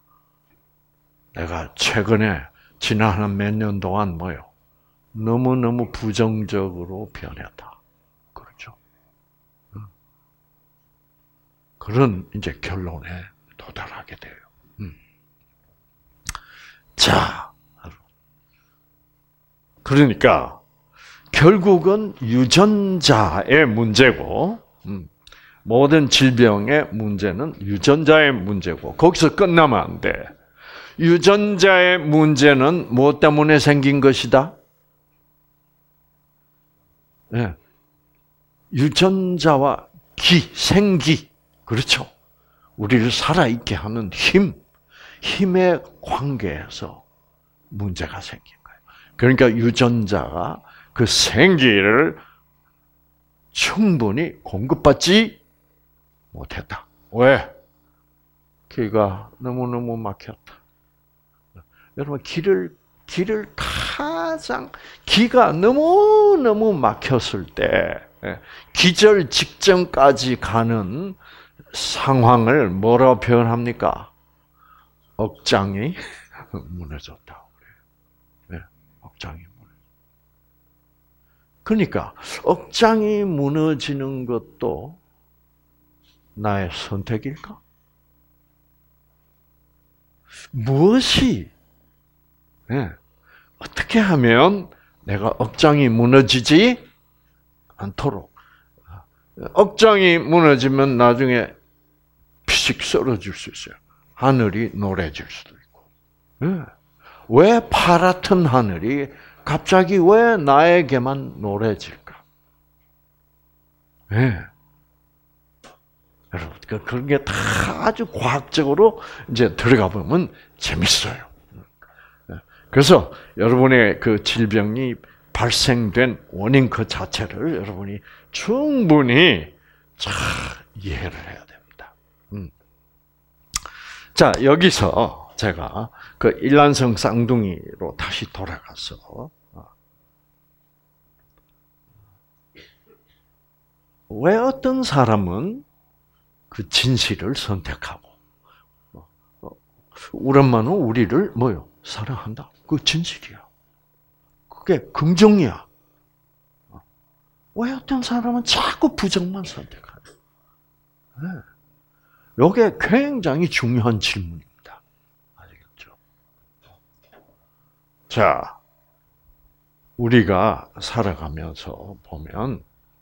내가 최근에 지난 한 몇 년 동안 뭐요? 너무너무 부정적으로 변했다. 그렇죠? 그런 이제 결론에 도달하게 돼요. 자, 그러니까 결국은 유전자의 문제고, 모든 질병의 문제는 유전자의 문제고, 거기서 끝나면 안 돼. 유전자의 문제는 무엇 때문에 생긴 것이다? 네. 유전자와 생기, 그렇죠? 우리를 살아있게 하는 힘의 관계에서 문제가 생긴 거예요. 그러니까 유전자가 그 생기를 충분히 공급받지 못했다. 왜? 기가 너무너무 막혔다. 여러분, 기가 너무너무 막혔을 때, 기절 직전까지 가는 상황을 뭐라고 표현합니까? 억장이 무너졌다고 그래요. 억장이 무너졌다. 그러니까 억장이 무너지는 것도 나의 선택일까? 무엇이 어떻게 하면 내가 억장이 무너지지 않도록, 억장이 무너지면 나중에 피식 썰어질 수 있어요. 하늘이 노래질 수도 있고. 왜 파랗던 하늘이 갑자기 왜 나에게만 노래질까? 여러분, 그런 게 다 아주 과학적으로 이제 들어가 보면 재밌어요. 그래서 여러분의 그 질병이 발생된 원인 그 자체를 여러분이 충분히 잘 이해를 해야 됩니다. 자, 여기서 제가 그 일란성 쌍둥이로 다시 돌아가서 왜 어떤 사람은 그 진실을 선택하고 우리 엄마는 우리를 뭐요? 사랑한다. 그 진실이야. 그게 긍정이야. 왜 어떤 사람은 자꾸 부정만 선택하냐? 이게 굉장히 중요한 질문입니다. 아시겠죠? 자, 우리가 살아가면서 보면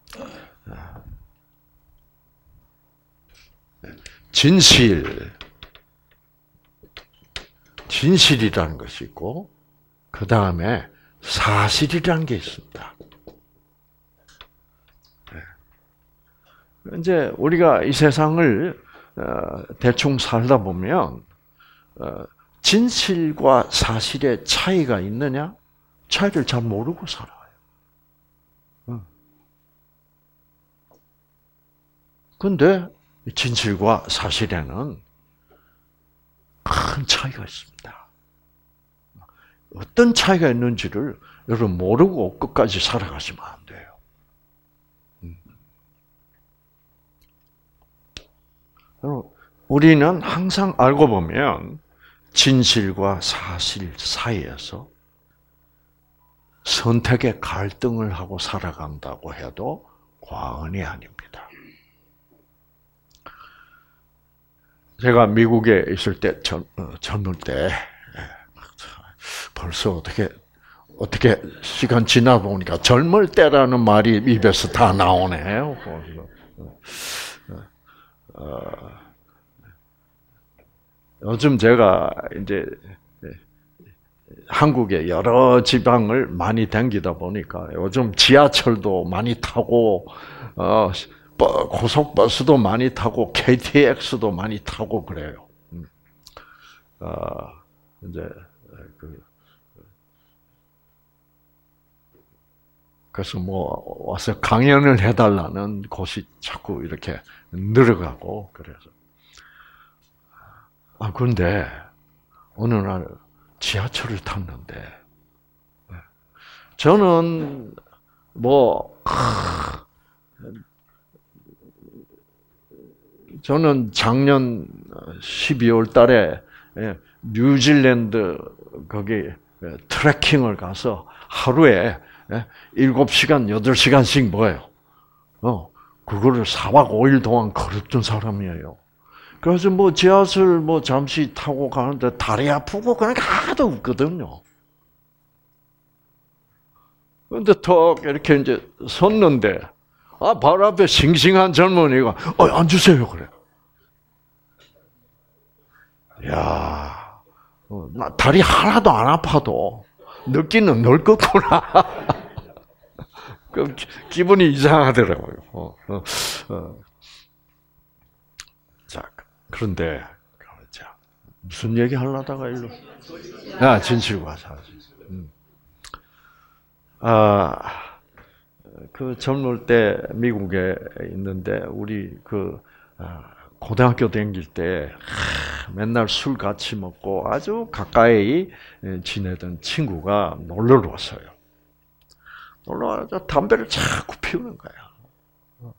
진실이라는 것이 있고, 그 다음에 사실이라는 게 있습니다. 이제 우리가 이 세상을 대충 살다 보면 진실과 사실의 차이가 있느냐? 차이를 잘 모르고 살아요. 그런데 진실과 사실에는 큰 차이가 있습니다. 어떤 차이가 있는지를 여러분 모르고 끝까지 살아가시면 안 돼요. 우리는 항상 알고 보면 진실과 사실 사이에서 선택의 갈등을 하고 살아간다고 해도 과언이 아닙니다. 제가 미국에 있을 때 젊을 때 벌써 어떻게 시간 지나 보니까 젊을 때라는 말이 입에서 다 나오네요. 요즘 제가 이제 한국의 여러 지방을 많이 다니다 보니까 요즘 지하철도 많이 타고 고속버스도 많이 타고 KTX도 많이 타고 그래요. 이제 그래서 뭐 와서 강연을 해달라는 곳이 자꾸 이렇게 늘어가고 그래서 그런데 어느 날 지하철을 탔는데 저는 저는 작년 12월 달에 뉴질랜드 거기 트레킹을 가서 하루에 7시간, 8시간씩 뭐예요? 그거를 4박 5일 동안 걸었던 사람이에요. 그래서 지하철 잠시 타고 가는데 다리 아프고 그런 게 하나도 없거든요. 근데 턱 이렇게 이제 섰는데, 바로 앞에 싱싱한 젊은이가, 앉으세요, 그래. 야, 나 다리 하나도 안 아파도 늙기는 늙었구나. 기분이 이상하더라고요. 자, 그런데, 자, 무슨 얘기 하려다가 일로? 진실과 사실. 그 젊을 때 미국에 있는데, 우리 고등학교 다닐 때, 맨날 술 같이 먹고 아주 가까이 지내던 친구가 놀러 왔어요. 놀러 와서 담배를 자꾸 피우는 거야.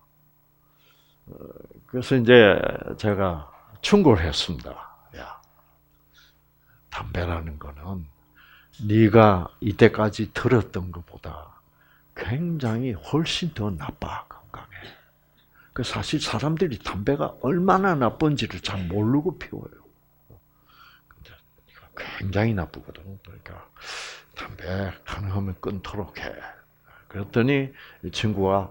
그래서 이제 제가 충고를 했습니다. 야, 담배라는 거는 네가 이때까지 들었던 것보다 굉장히 훨씬 더 나빠, 건강에. 사실 사람들이 담배가 얼마나 나쁜지를 잘 모르고 피워요. 굉장히 나쁘거든. 그러니까 담배 가능하면 끊도록 해. 그랬더니 이 친구가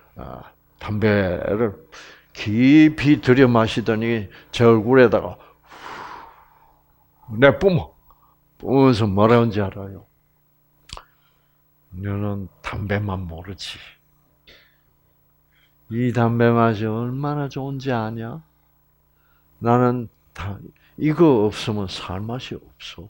담배를 깊이 들여 마시더니 제 얼굴에다가 뿜으면서 뭐라는지 알아요? 너는 담배만 모르지. 이 담배 맛이 얼마나 좋은지 아냐? 나는 이거 없으면 살 맛이 없어.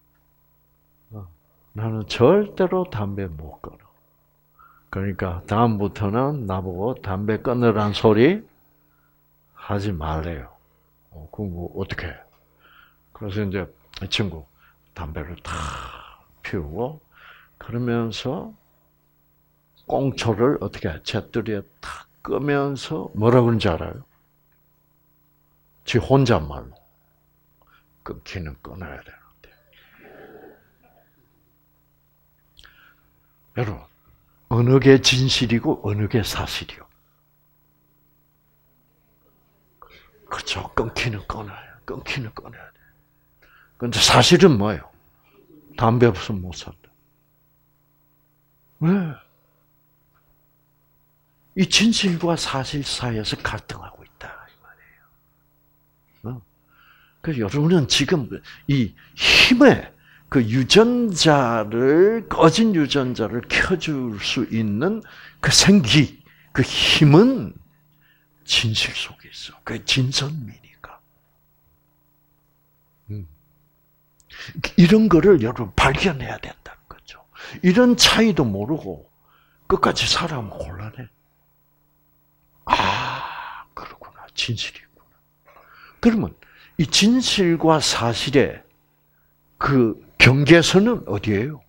나는 절대로 담배 못 끊어. 그러니까 다음부터는 나보고 담배 끊으란 소리 하지 말래요. 그럼 어떻게 해? 그래서 이제 이 친구 담배를 다 피우고 그러면서 꽁초를 어떻게 재떨이에 탁 끄면서 뭐라 그런지 알아요? 지 혼잣말로 끊기는 끊어야 되는데. 여러분, 어느 게 진실이고 어느 게 사실이요? 그렇죠. 끊기는 끊어야 돼. 근데 사실은 뭐예요? 담배 없으면 못 산다. 왜? 이 진실과 사실 사이에서 갈등하고 있다 이 말이에요. 그래서 여러분은 지금 이 힘의 꺼진 유전자를 켜줄 수 있는 그 생기, 그 힘은 진실 속에 있어. 그게 진선미니까. 이런 거를 여러분 발견해야 된다는 거죠. 이런 차이도 모르고 끝까지 살아가면 곤란해. 그렇구나. 진실이구나. 그러면 이 진실과 사실의 그 경계선은 어디예요?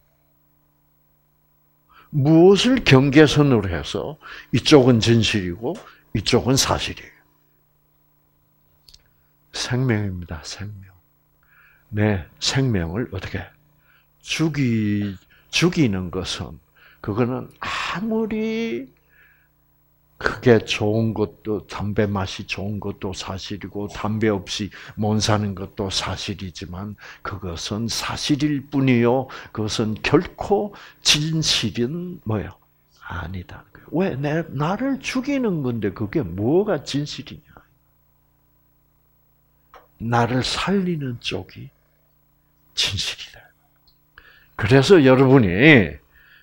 무엇을 경계선으로 해서 이쪽은 진실이고 이쪽은 사실이에요? 생명입니다. 생명. 내 생명을 어떻게 죽이는 것은 그거는 아무리 크게 좋은 것도 담배 맛이 좋은 것도 사실이고 담배 없이 못 사는 것도 사실이지만 그것은 사실일 뿐이요. 그것은 결코 진실은 뭐예요? 아니다. 왜? 나를 죽이는 건데 그게 뭐가 진실이냐? 나를 살리는 쪽이 진실이다. 그래서 여러분이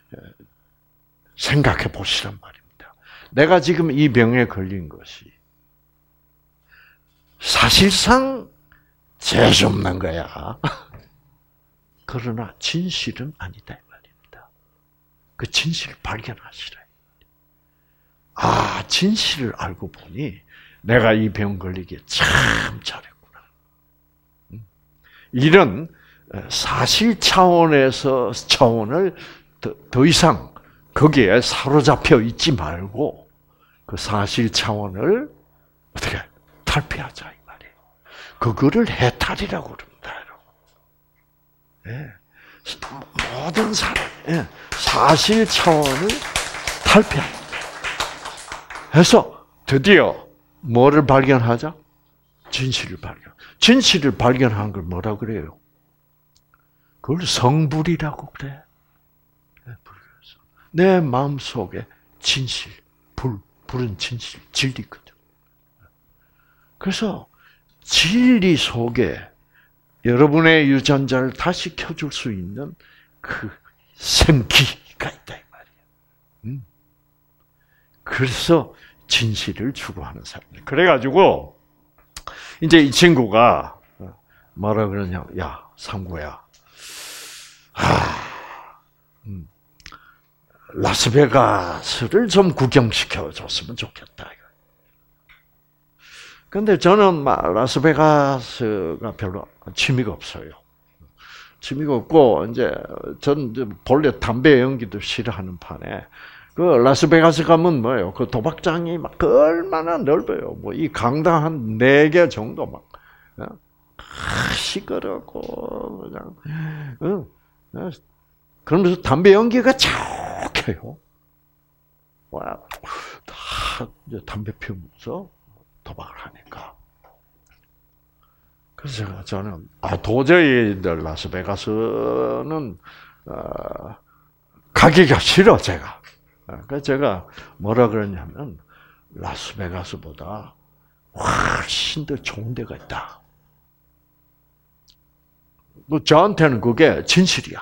생각해 보시란 말입니다. 내가 지금 이 병에 걸린 것이 사실상 재수 없는 거야. 그러나 진실은 아니다 이 말입니다. 그 진실을 발견하시라. 아, 진실을 알고 보니 내가 이 병 걸리기에 참 잘했구나. 이런 사실 차원을 더 이상 거기에 사로잡혀 있지 말고 그 사실 차원을 어떻게 탈피하자 이 말이에요. 그거를 해탈이라고 그럽니다, 여러분. 예. 모든 사람, 사실 차원을 탈피합니다. 해서 드디어 뭐를 발견하자? 진실을 발견. 진실을 발견한 걸 뭐라 그래요? 그걸 성불이라고 그래. 내 마음속에 진실, 불은 진실, 진리거든. 그래서 진리 속에 여러분의 유전자를 다시 켜줄 수 있는 그 생기가 있다 이 말이에요. 그래서 진실을 추구하는 사람들. 그래가지고 이제 이 친구가 뭐라 그러냐? 야, 상구야, 라스베가스를 좀 구경시켜 줬으면 좋겠다. 근데 저는 라스베가스가 별로 취미가 없어요. 취미가 없고, 이제, 전 본래 담배 연기도 싫어하는 판에, 그 라스베가스 가면 뭐예요? 그 도박장이 막 얼마나 넓어요. 뭐 이 강당 한 4개 정도 막, 시끄럽고, 그냥, 그러면서 담배 연기가 촉해요. 와, 다 이제 담배 피우면서 도박을 하니까. 그래서 저는 도저히 라스베가스는 가기가 싫어 제가. 그래서 제가 뭐라 그러냐면 라스베가스보다 훨씬 더 좋은 데가 있다. 뭐 저한테는 그게 진실이야.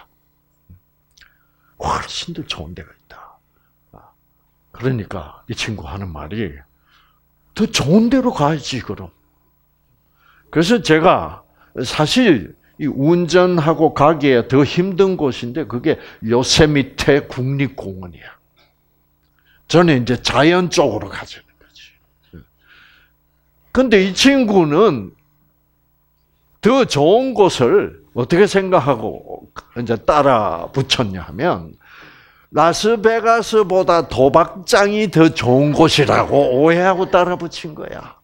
훨씬 더 좋은 데가 있다. 그러니까 이 친구 하는 말이 더 좋은 데로 가야지 그럼. 그래서 제가 사실 이 운전하고 가기에 더 힘든 곳인데 그게 요세미테 국립공원이야. 저는 이제 자연 쪽으로 가자는 거지. 근데 이 친구는 더 좋은 곳을 어떻게 생각하고 이제 따라 붙였냐 하면 라스베가스보다 도박장이 더 좋은 곳이라고 오해하고 따라 붙인 거야.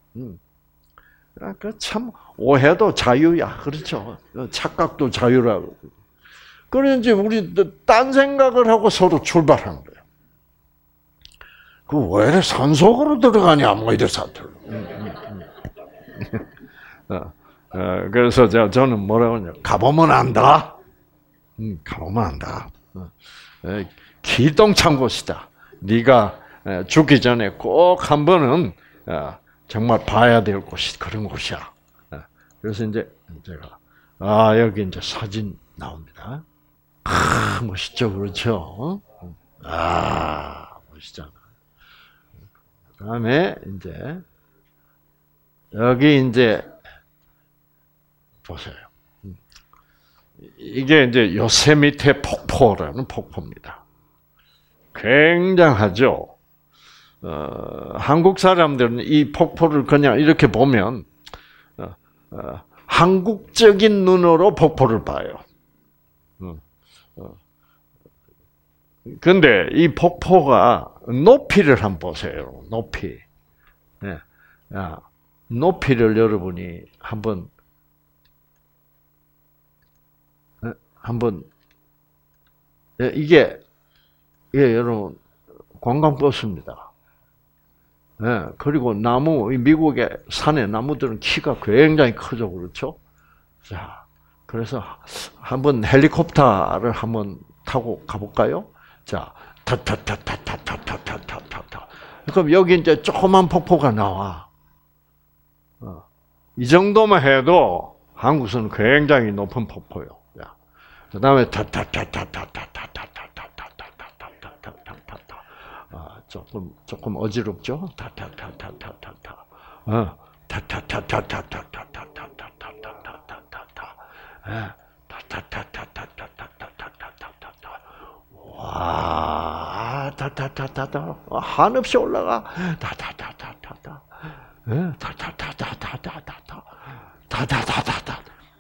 그 참 오해도 자유야, 그렇죠? 착각도 자유라고. 그런지 우리 딴 생각을 하고 서로 출발한 거야. 그 왜 이래 산속으로 들어가냐, 뭐 이래 사들. 그래서 저는 뭐라고 하냐, 가보면 안다. 가보면 안다. 기똥찬 곳이다. 네가 죽기 전에 꼭 한 번은 정말 봐야 될 곳이 그런 곳이야. 그래서 이제 제가 여기 이제 사진 나옵니다. 멋있죠, 그렇죠? 멋있잖아. 그다음에 이제 여기 이제 보세요. 이게 이제 요세미테 폭포라는 폭포입니다. 굉장하죠. 한국 사람들은 이 폭포를 그냥 이렇게 보면 한국적인 눈으로 폭포를 봐요. 근데 이 폭포가 높이를 한번 보세요. 높이. 네. 높이를 여러분이 한번 이게 여러분 관광버스입니다. 네, 그리고 미국의 산의 나무들은 키가 굉장히 크죠, 그렇죠? 자, 그래서 한번 헬리콥터를 한번 타고 가볼까요? 자, 타타타타타타타타타타. 그럼 여기 이제 조그만 폭포가 나와. 이 정도만 해도 한국에서는 굉장히 높은 폭포요. 그다음에 타타타타타타타타타타타타타타타타타타. 조금 어지럽죠? 타타타타타타타. 타타타타타타타타타타타타타타타타. 타타타타타타타타타타타타. 와, 타타타타타. 한없이 올라가. 타타타타타타. 타타타타타타타타. 타타타타타.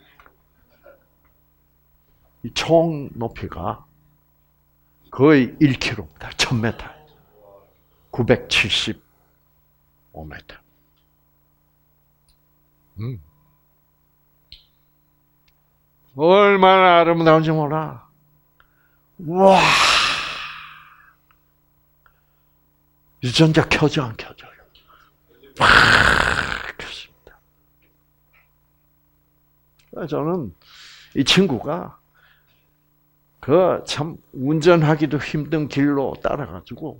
이 총 높이가 거의 1km입니다. 1000m. 975m. 얼마나 아름다운지 몰라. 와. 유전자 켜져 안 켜져요? 팍 켰습니다. 저는 이 친구가 그 참 운전하기도 힘든 길로 따라가지고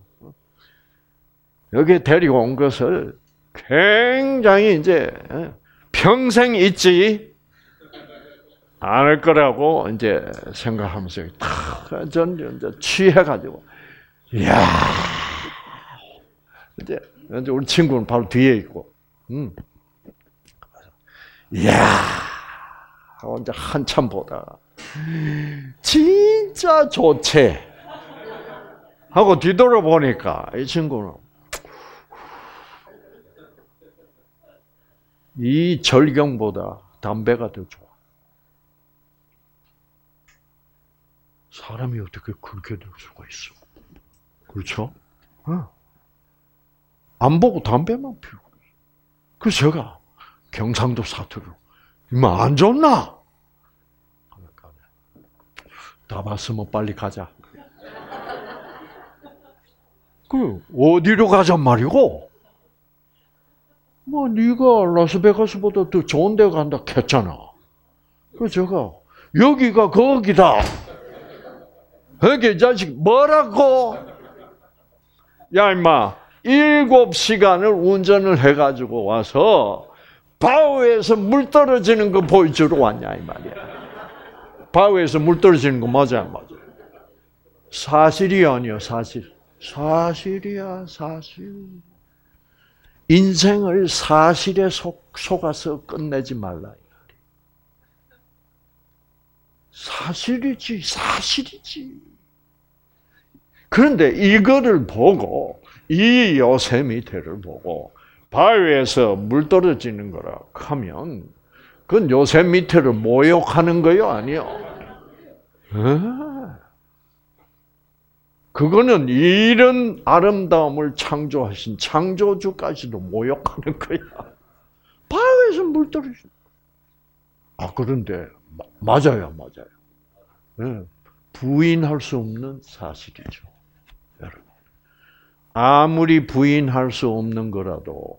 여기 데리고 온 것을 굉장히 이제 평생 잊지 않을 거라고 이제 생각하면서 전 이제 취해가지고 이야 이제 우리 친구는 바로 뒤에 있고 이야 하고 이제 한참 보다가 진짜 좋지 하고 뒤돌아보니까 이 친구는 이 절경보다 담배가 더 좋아. 사람이 어떻게 그렇게 될 수가 있어? 그렇죠? 안 보고 담배만 피우고. 그래서 제가 경상도 사투리로 이만 안 좋나? 다 봤으면 빨리 가자. 그 어디로 가잔 말이고? 뭐 네가 라스베가스보다 더 좋은 데 간다 했잖아. 그래서 제가 여기가 거기다. 여기 이 자식 뭐라고? 야 임마 7시간을 운전을 해가지고 와서 바위에서 물 떨어지는 거 보여주러 왔냐 이 말이야. 바위에서 물 떨어지는 거 맞아 안 맞아? 사실이 아니야 사실. 사실이야 사실. 인생을 사실에 속아서 끝내지 말라. 사실이지, 사실이지. 그런데 이거를 보고, 이 요세미테를 보고, 바위에서 물 떨어지는 거라 하면, 그건 요세미테를 모욕하는 거요? 아니요. 그거는 이런 아름다움을 창조하신 창조주까지도 모욕하는 거야. 바위에서 물 떨어지는 거야. 그런데, 맞아요, 맞아요. 네. 부인할 수 없는 사실이죠. 여러분. 아무리 부인할 수 없는 거라도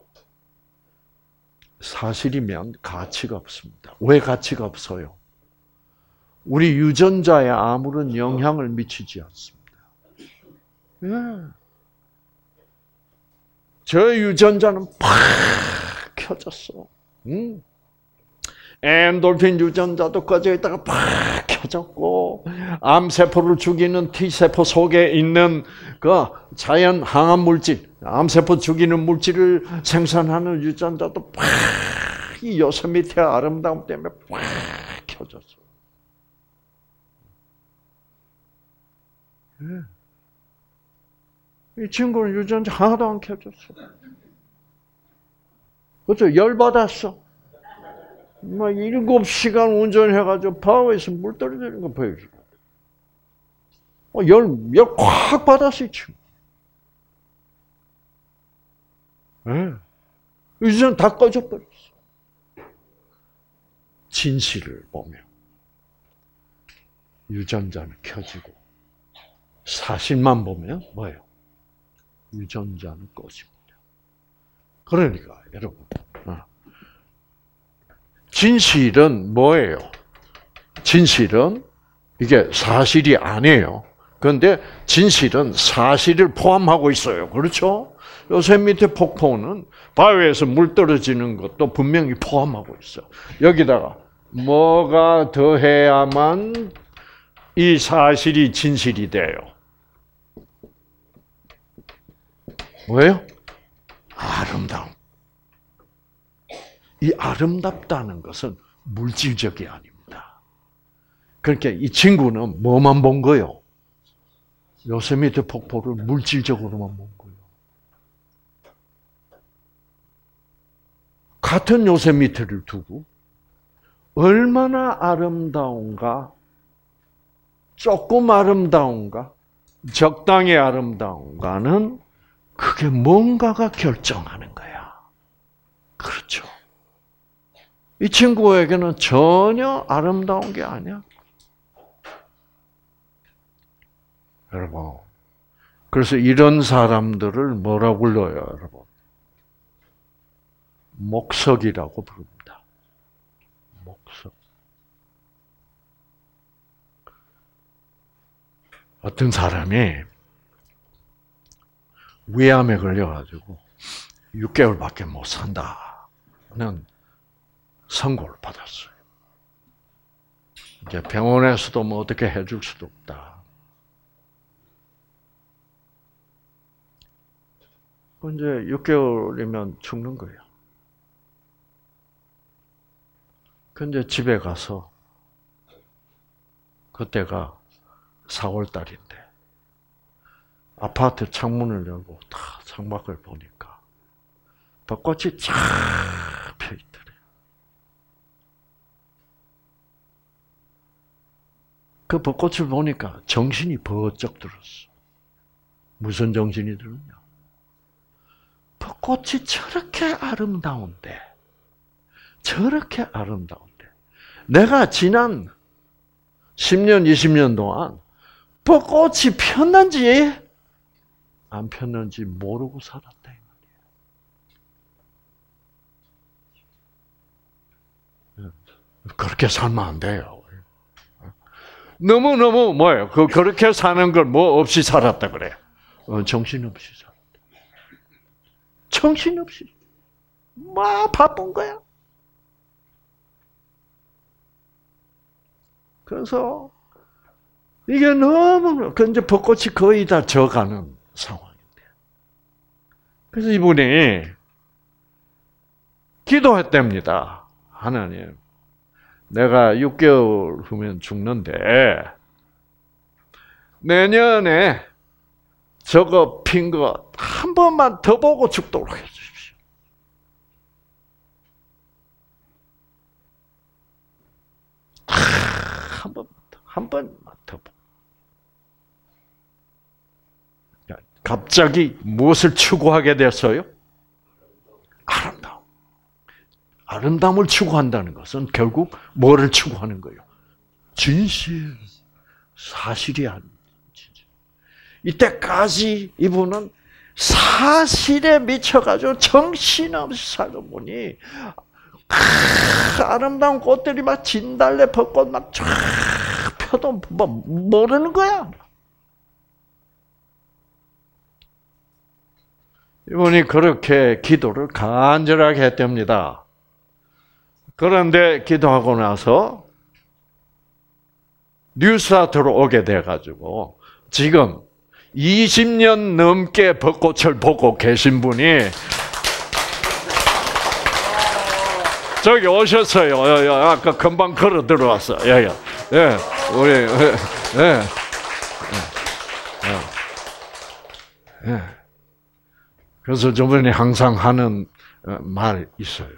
사실이면 가치가 없습니다. 왜 가치가 없어요? 우리 유전자에 아무런 영향을 미치지 않습니다. 네. 저 유전자는 팍 켜졌어. 엔돌핀 유전자도 꺼져 있다가 팍 켜졌고, 암세포를 죽이는 T세포 속에 있는 그 자연 항암 물질, 암세포 죽이는 물질을 생산하는 유전자도 팍, 이 요세미티의 아름다움 때문에 팍 켜졌어. 이 친구는 유전자 하나도 안 켜졌어. 그렇죠? 열받았어. 7시간 운전해가지고 바위에서 물 떨어지는 거 보여줘. 열 확 받았어, 지금. 네. 유전 다 꺼져버렸어. 진실을 보면 유전자는 켜지고 사실만 보면 뭐예요? 유전자는 꺼집니다. 그러니까 여러분, 진실은 뭐예요? 진실은 이게 사실이 아니에요. 그런데 진실은 사실을 포함하고 있어요. 그렇죠? 요세미티 폭포는 바위에서 물 떨어지는 것도 분명히 포함하고 있어요. 여기다가 뭐가 더해야만 이 사실이 진실이 돼요. 뭐예요? 아름다움. 이 아름답다는 것은 물질적이 아닙니다. 그러니까 이 친구는 뭐만 본 거요? 요세미티 폭포를 물질적으로만 본 거예요. 같은 요세미티를 두고 얼마나 아름다운가, 조금 아름다운가, 적당히 아름다운가는 그게 뭔가가 결정하는 거야. 그렇죠. 이 친구에게는 전혀 아름다운 게 아니야. 여러분, 그래서 이런 사람들을 뭐라고 불러요, 여러분? 목석이라고 부릅니다. 목석. 어떤 사람이 위암에 걸려가지고 6개월밖에 못 산다는 선고를 받았어요. 이제 병원에서도 뭐 어떻게 해줄 수도 없다. 이제 6개월이면 죽는 거예요. 근데 집에 가서 그때가 4월 달인데 아파트 창문을 열고 다 창밖을 보니까 벚꽃이 쫙 펴 있더래. 그 벚꽃을 보니까 정신이 번쩍 들었어. 무슨 정신이 들었냐? 벚꽃이 저렇게 아름다운데, 내가 지난 10년, 20년 동안 벚꽃이 폈는지 안 폈는지 모르고 살았다 이 말이에요. 그렇게 살면 안 돼요. 너무 뭐예요? 그렇게 사는 걸 뭐 없이 살았다 그래. 정신없이 살았다. 정신없이. 막 바쁜 거야. 그래서 이게 너무 이제 벚꽃이 거의 다 져가는 상황인데. 그래서 이분이 기도했답니다. 하나님, 내가 6개월 후면 죽는데 내년에 저거 핀 거 한 번만 더 보고 죽도록 해주십시오. 한 번만 더 보고. 갑자기 무엇을 추구하게 됐어요? 아름다움. 아름다움을 추구한다는 것은 결국 뭐를 추구하는 거예요? 진실, 사실이 아닌 진실. 이때까지 이분은 사실에 미쳐가지고 정신없이 살다 보니 아름다운 꽃들이 막 진달래 벚꽃 막 쫙 펴도 뭐 모르는 거야. 이분이 그렇게 기도를 간절하게 했답니다. 그런데 기도하고 나서 뉴스타트로 오게 돼가지고 지금 20년 넘게 벚꽃을 보고 계신 분이 저기 오셨어요. 아까 금방 걸어 들어왔어. 예, 우리 그래서 저분이 항상 하는 말 있어요.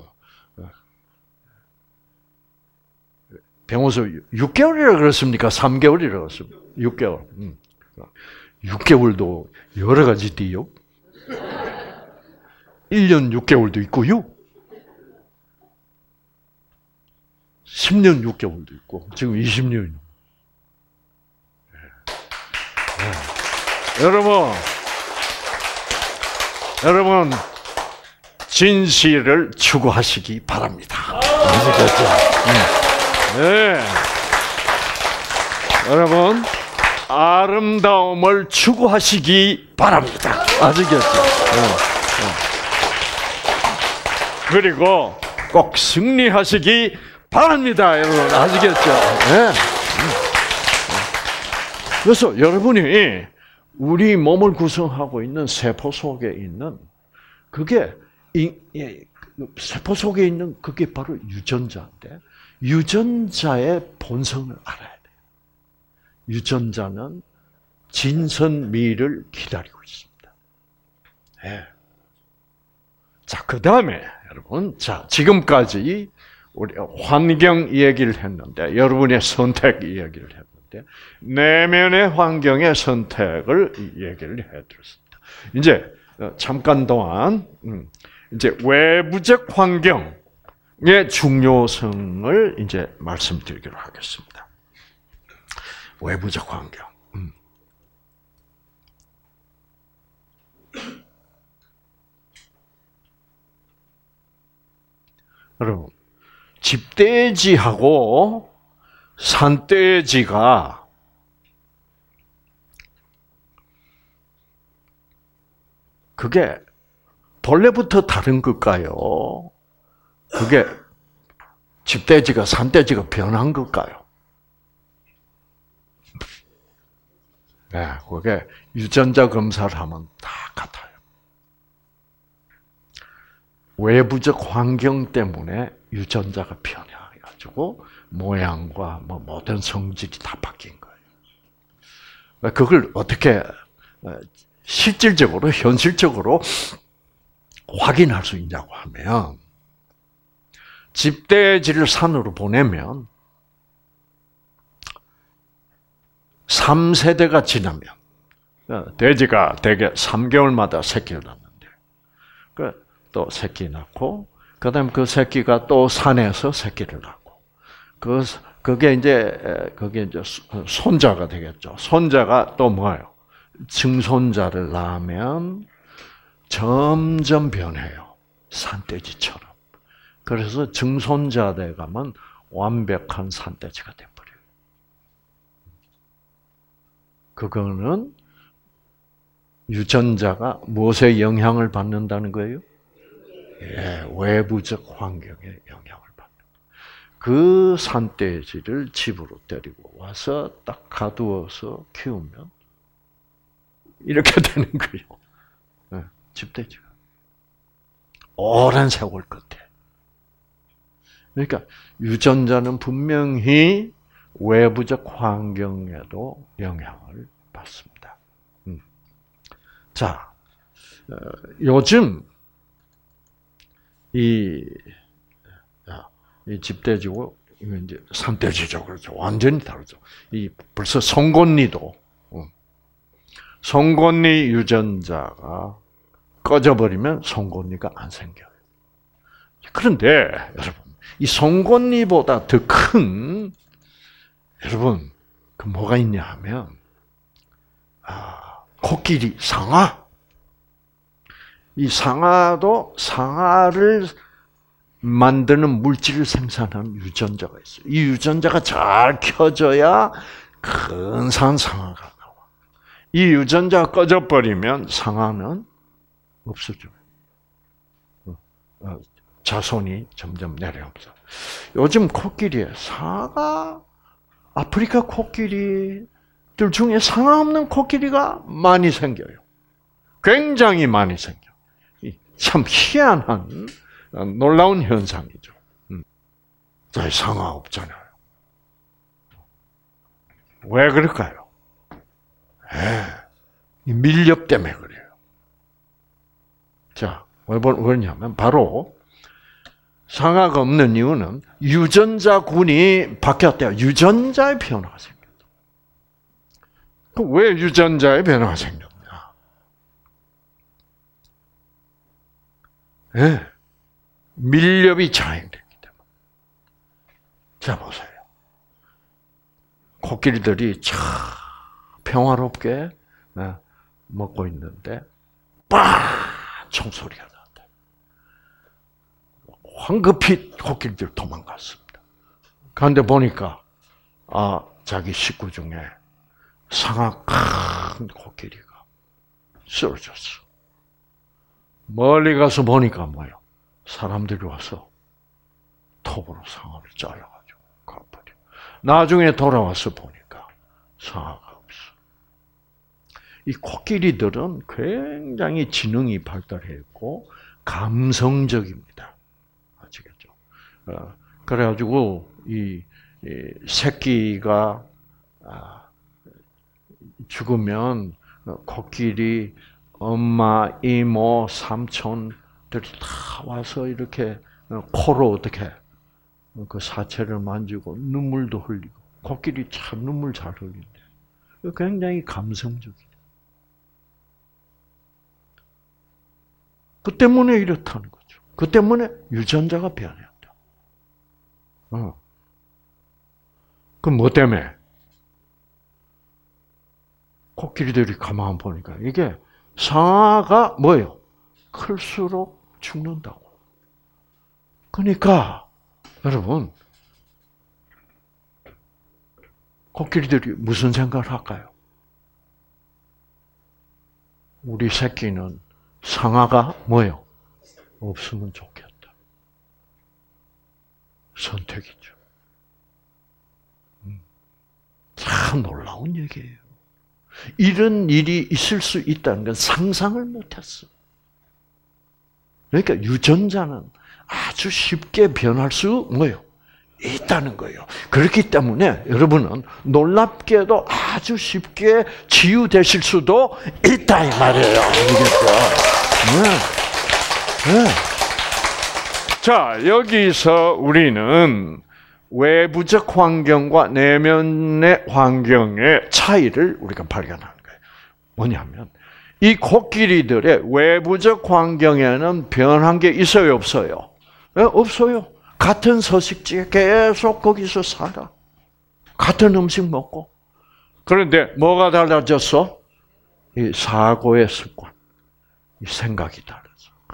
병원에서 6개월이라고 그랬습니까? 3개월이라고 그랬습니까? 6개월. 6개월도 여러 가지 띠요. 1년 6개월도 있고요. 10년 6개월도 있고 지금 20년. 여러분 진실을 추구하시기 바랍니다. 아시겠죠? 네. 여러분 아름다움을 추구하시기 바랍니다. 아시겠죠? 그리고 꼭 승리하시기 바랍니다. 여러분 아시겠죠? 네. 그래서 여러분이 우리 몸을 구성하고 있는 세포 속에 있는 그게 세포 속에 있는 그게 바로 유전자인데 유전자의 본성을 알아야 돼요. 유전자는 진선미를 기다리고 있습니다. 네. 자, 그 다음에 여러분, 자 지금까지 우리 환경 얘기를 했는데 여러분의 선택 얘기를 했는데 내면의 환경의 선택을 얘기를 해드렸습니다. 이제 잠깐 동안 이제 외부적 환경의 중요성을 이제 말씀드리기로 하겠습니다. 외부적 환경. 여러분, 집돼지하고 산돼지가 그게 본래부터 다른 걸까요? 그게 집돼지가 산돼지가 변한 걸까요? 네, 그게 유전자 검사를 하면 다 같아요. 외부적 환경 때문에 유전자가 변해가지고 모양과 뭐 모든 성질이 다 바뀐 거예요. 그걸 어떻게 실질적으로 현실적으로 확인할 수 있냐고 하면 집돼지를 산으로 보내면 3세대가 지나면 돼지가 대개 3개월마다 새끼를 낳는데 또 새끼 낳고 그다음 그 새끼가 또 산에서 새끼를 낳고 그게 이제 손자가 되겠죠. 손자가 또 뭐예요? 증손자를 낳으면 점점 변해요. 산돼지처럼. 그래서 증손자 돼가면 완벽한 산돼지가 돼버려요. 그거는 유전자가 무엇에 영향을 받는다는 거예요? 예, 외부적 환경에 영향을 받는 거예요. 그 산돼지를 집으로 데리고 와서 딱 가두어서 키우면 이렇게 되는 거예요. 네, 집돼지가. 오랜 세월 끝에. 그러니까 유전자는 분명히 외부적 환경에도 영향을 받습니다. 자, 요즘 이 집돼지고 이제 산돼지죠, 그렇죠. 완전히 다르죠. 벌써 송곳니도 송곳니 유전자가 꺼져버리면 송곳니가 안 생겨요. 그런데 여러분, 이 송곳니보다 더 큰 여러분 그 뭐가 있냐 하면 코끼리, 상아. 이 상아도 상아를 만드는 물질을 생산하는 유전자가 있어요. 이 유전자가 잘 켜져야 근사한 상아가 나와. 이 유전자가 꺼져버리면 상아는 없어져요. 자손이 점점 내려오면서. 요즘 코끼리에 상아, 아프리카 코끼리들 중에 상아 없는 코끼리가 많이 생겨요. 굉장히 많이 생겨. 참 희한한 놀라운 현상이죠. 자, 상아 없잖아요. 왜 그럴까요? 밀렵 때문에 그래요. 자, 왜 그러냐면 바로 상아가 없는 이유는 유전자군이 바뀌었대요. 유전자의 변화가 생겼다. 왜 유전자의 변화가 생겼냐? 네. 밀렵이 자행되기 때문에. 자, 보세요. 코끼리들이 참 평화롭게 먹고 있는데 빵! 총소리가 났다. 황급히 코끼리들 도망갔습니다. 그런데 보니까 자기 식구 중에 상아 큰 코끼리가 쓰러졌어. 멀리 가서 보니까 뭐예요? 사람들이 와서 톱으로 상아를 잘라가지고 가버려. 나중에 돌아와서 보니까 상아가 없어. 이 코끼리들은 굉장히 지능이 발달해 있고 감성적입니다. 아시겠죠? 그래가지고 이 새끼가 죽으면 코끼리 엄마, 이모, 삼촌들이 다 와서 이렇게 코로 어떻게 그 사체를 만지고 눈물도 흘리고 코끼리 참 눈물 잘 흘린대. 굉장히 감성적이다. 그 때문에 이렇다는 거죠. 그 때문에 유전자가 변했다. 그럼 뭐 때문에? 코끼리들이 가만 보니까 이게 상아가 뭐예요? 클수록 죽는다고. 그러니까 여러분 코끼리들이 무슨 생각을 할까요? 우리 새끼는 상아가 뭐예요? 없으면 좋겠다. 선택이죠. 참 놀라운 얘기예요. 이런 일이 있을 수 있다는 건 상상을 못했어. 그러니까 유전자는 아주 쉽게 변할 수 뭐예요? 있다는 거예요. 그렇기 때문에 여러분은 놀랍게도 아주 쉽게 치유되실 수도 있다 이 말이에요. 알겠죠? 네. 자, 여기서 우리는 외부적 환경과 내면의 환경의 차이를 우리가 발견하는 거예요. 뭐냐면 이 코끼리들의 외부적 환경에는 변한 게 있어요, 없어요? 네, 없어요. 같은 서식지에 계속 거기서 살아. 같은 음식 먹고. 그런데 뭐가 달라졌어? 이 사고의 습관, 이 생각이 달라져.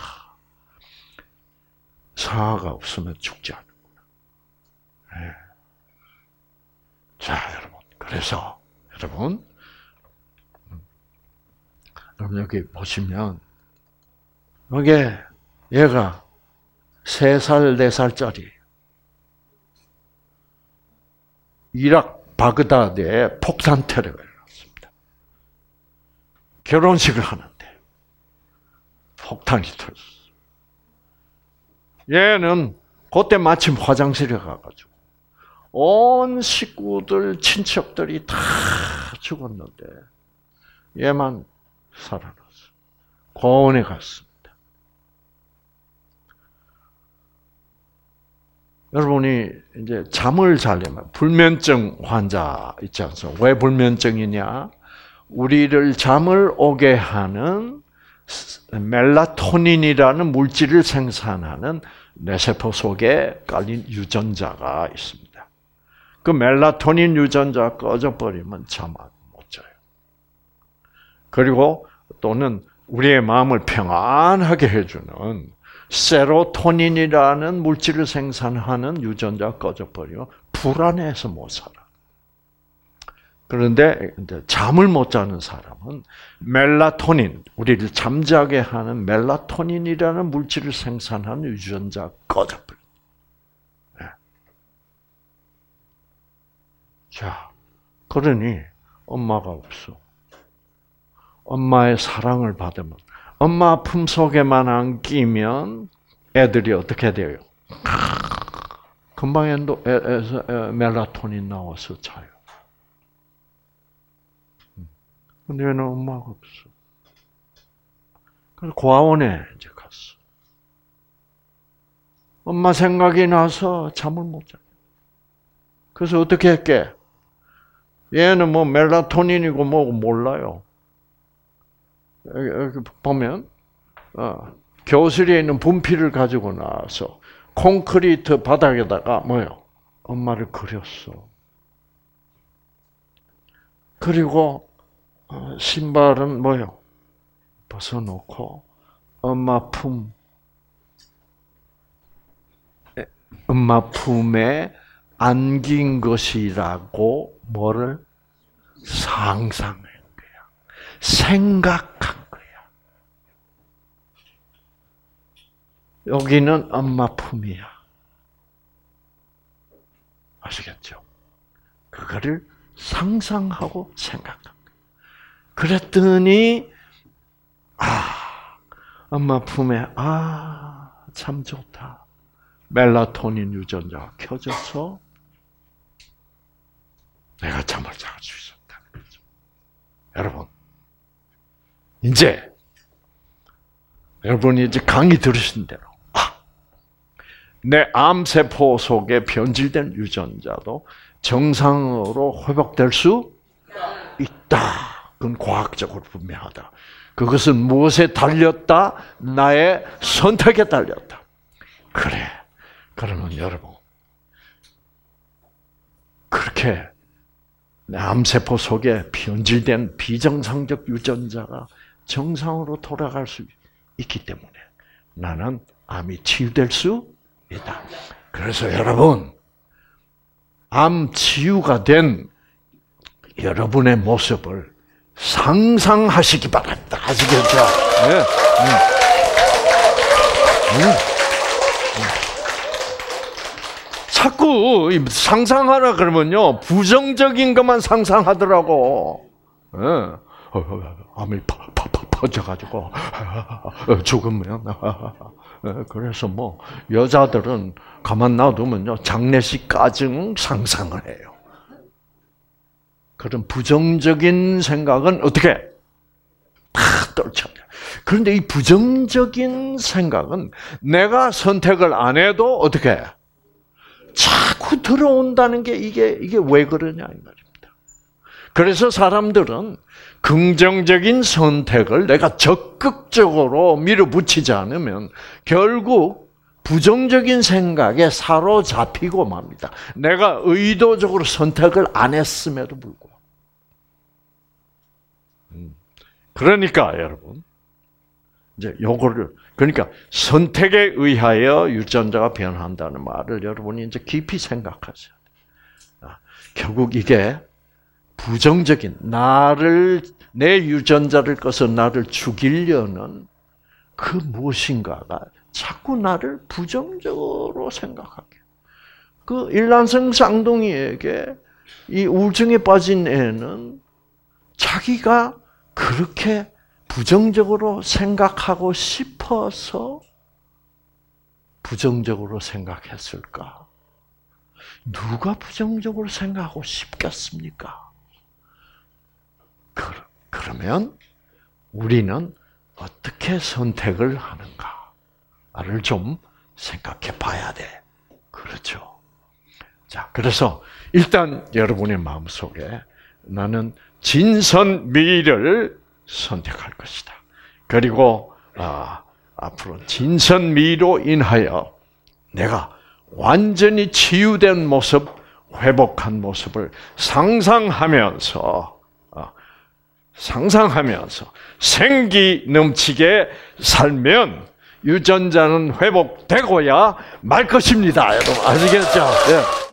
상아가 없으면 죽지 않는구나. 네. 자, 여러분. 그래서 여러분 여기 보시면 여기 얘가 3살, 4살짜리 이락 바그다드에 폭탄 테러가 일어났습니다. 결혼식을 하는데 폭탄이 터졌어요. 얘는 그때 마침 화장실에 가가지고 온 식구들, 친척들이 다 죽었는데 얘만 살아났어요. 고원에 갔습니다. 여러분이 이제 잠을 자려면 불면증 환자 있지 않습니까? 왜 불면증이냐? 우리를 잠을 오게 하는 멜라토닌이라는 물질을 생산하는 뇌세포 속에 깔린 유전자가 있습니다. 그 멜라토닌 유전자가 꺼져버리면 잠 못 자요. 그리고 또는 우리의 마음을 평안하게 해주는 세로토닌이라는 물질을 생산하는 유전자가 꺼져버리면 불안해서 못 살아. 그런데 이제 잠을 못 자는 사람은 멜라토닌, 우리를 잠자게 하는 멜라토닌이라는 물질을 생산하는 유전자가 꺼져버려. 네. 자, 그러니 엄마가 없어. 엄마의 사랑을 받으면 엄마 품 속에만 안기면 애들이 어떻게 돼요? 금방 멜라토닌 나와서 자요. 근데 얘는 엄마가 없어. 그래서 고아원에 이제 갔어. 엄마 생각이 나서 잠을 못 자. 그래서 어떻게 했게? 얘는 뭐 멜라토닌이고 뭐고 몰라요. 여기 보면 교실에 있는 분필을 가지고 나와서 콘크리트 바닥에다가 뭐요? 엄마를 그렸어. 그리고 신발은 뭐요? 벗어놓고 엄마 품에 안긴 것이라고 뭐를 상상한 거야. 생각한 거야. 여기는 엄마 품이야. 아시겠죠? 그거를 상상하고 생각한 거야. 그랬더니 엄마 품에 참 좋다. 멜라토닌 유전자가 켜져서 내가 잠을 잘 수 있었다는 거죠. 여러분, 이제 여러분이 이제 강의 들으신 대로 내 암세포 속에 변질된 유전자도 정상으로 회복될 수 있다. 그건 과학적으로 분명하다. 그것은 무엇에 달렸다? 나의 선택에 달렸다. 그래. 그러면 여러분, 그렇게 내 암세포 속에 변질된 비정상적 유전자가 정상으로 돌아갈 수 있기 때문에 나는 암이 치유될 수 있다. 그래서 여러분, 암 치유가 된 여러분의 모습을 상상하시기 바랍니다. 아시겠죠? 네. 자꾸 상상하라 그러면요, 부정적인 것만 상상하더라고. 암이 퍼져가지고 죽으면. 그래서 뭐 여자들은 가만 놔두면요, 장례식 가정 상상을 해요. 그런 부정적인 생각은 어떻게 다 떨쳐요. 그런데 이 부정적인 생각은 내가 선택을 안 해도 어떻게 자꾸 들어온다는 게 이게 왜 그러냐 이 말입니다. 그래서 사람들은 긍정적인 선택을 내가 적극적으로 밀어붙이지 않으면 결국 부정적인 생각에 사로잡히고 맙니다. 내가 의도적으로 선택을 안 했음에도 불구하고. 그러니까 여러분, 이제 요거를, 그러니까 선택에 의하여 유전자가 변한다는 말을 여러분이 이제 깊이 생각하세요. 결국 이게 부정적인 내 유전자를 꺼서 나를 죽이려는 그 무엇인가가 자꾸 나를 부정적으로 생각하게. 그 일란성 쌍둥이에게 이 우울증에 빠진 애는 자기가 그렇게 부정적으로 생각하고 싶어서 부정적으로 생각했을까? 누가 부정적으로 생각하고 싶겠습니까? 그러면 우리는 어떻게 선택을 하는가를 좀 생각해 봐야 돼. 그렇죠. 자, 그래서 일단 여러분의 마음속에 나는 진선미를 선택할 것이다. 그리고 앞으로 진선미로 인하여 내가 완전히 치유된 모습, 회복한 모습을 상상하면서 생기 넘치게 살면 유전자는 회복되고야 말 것입니다. 여러분 아시겠죠? 예.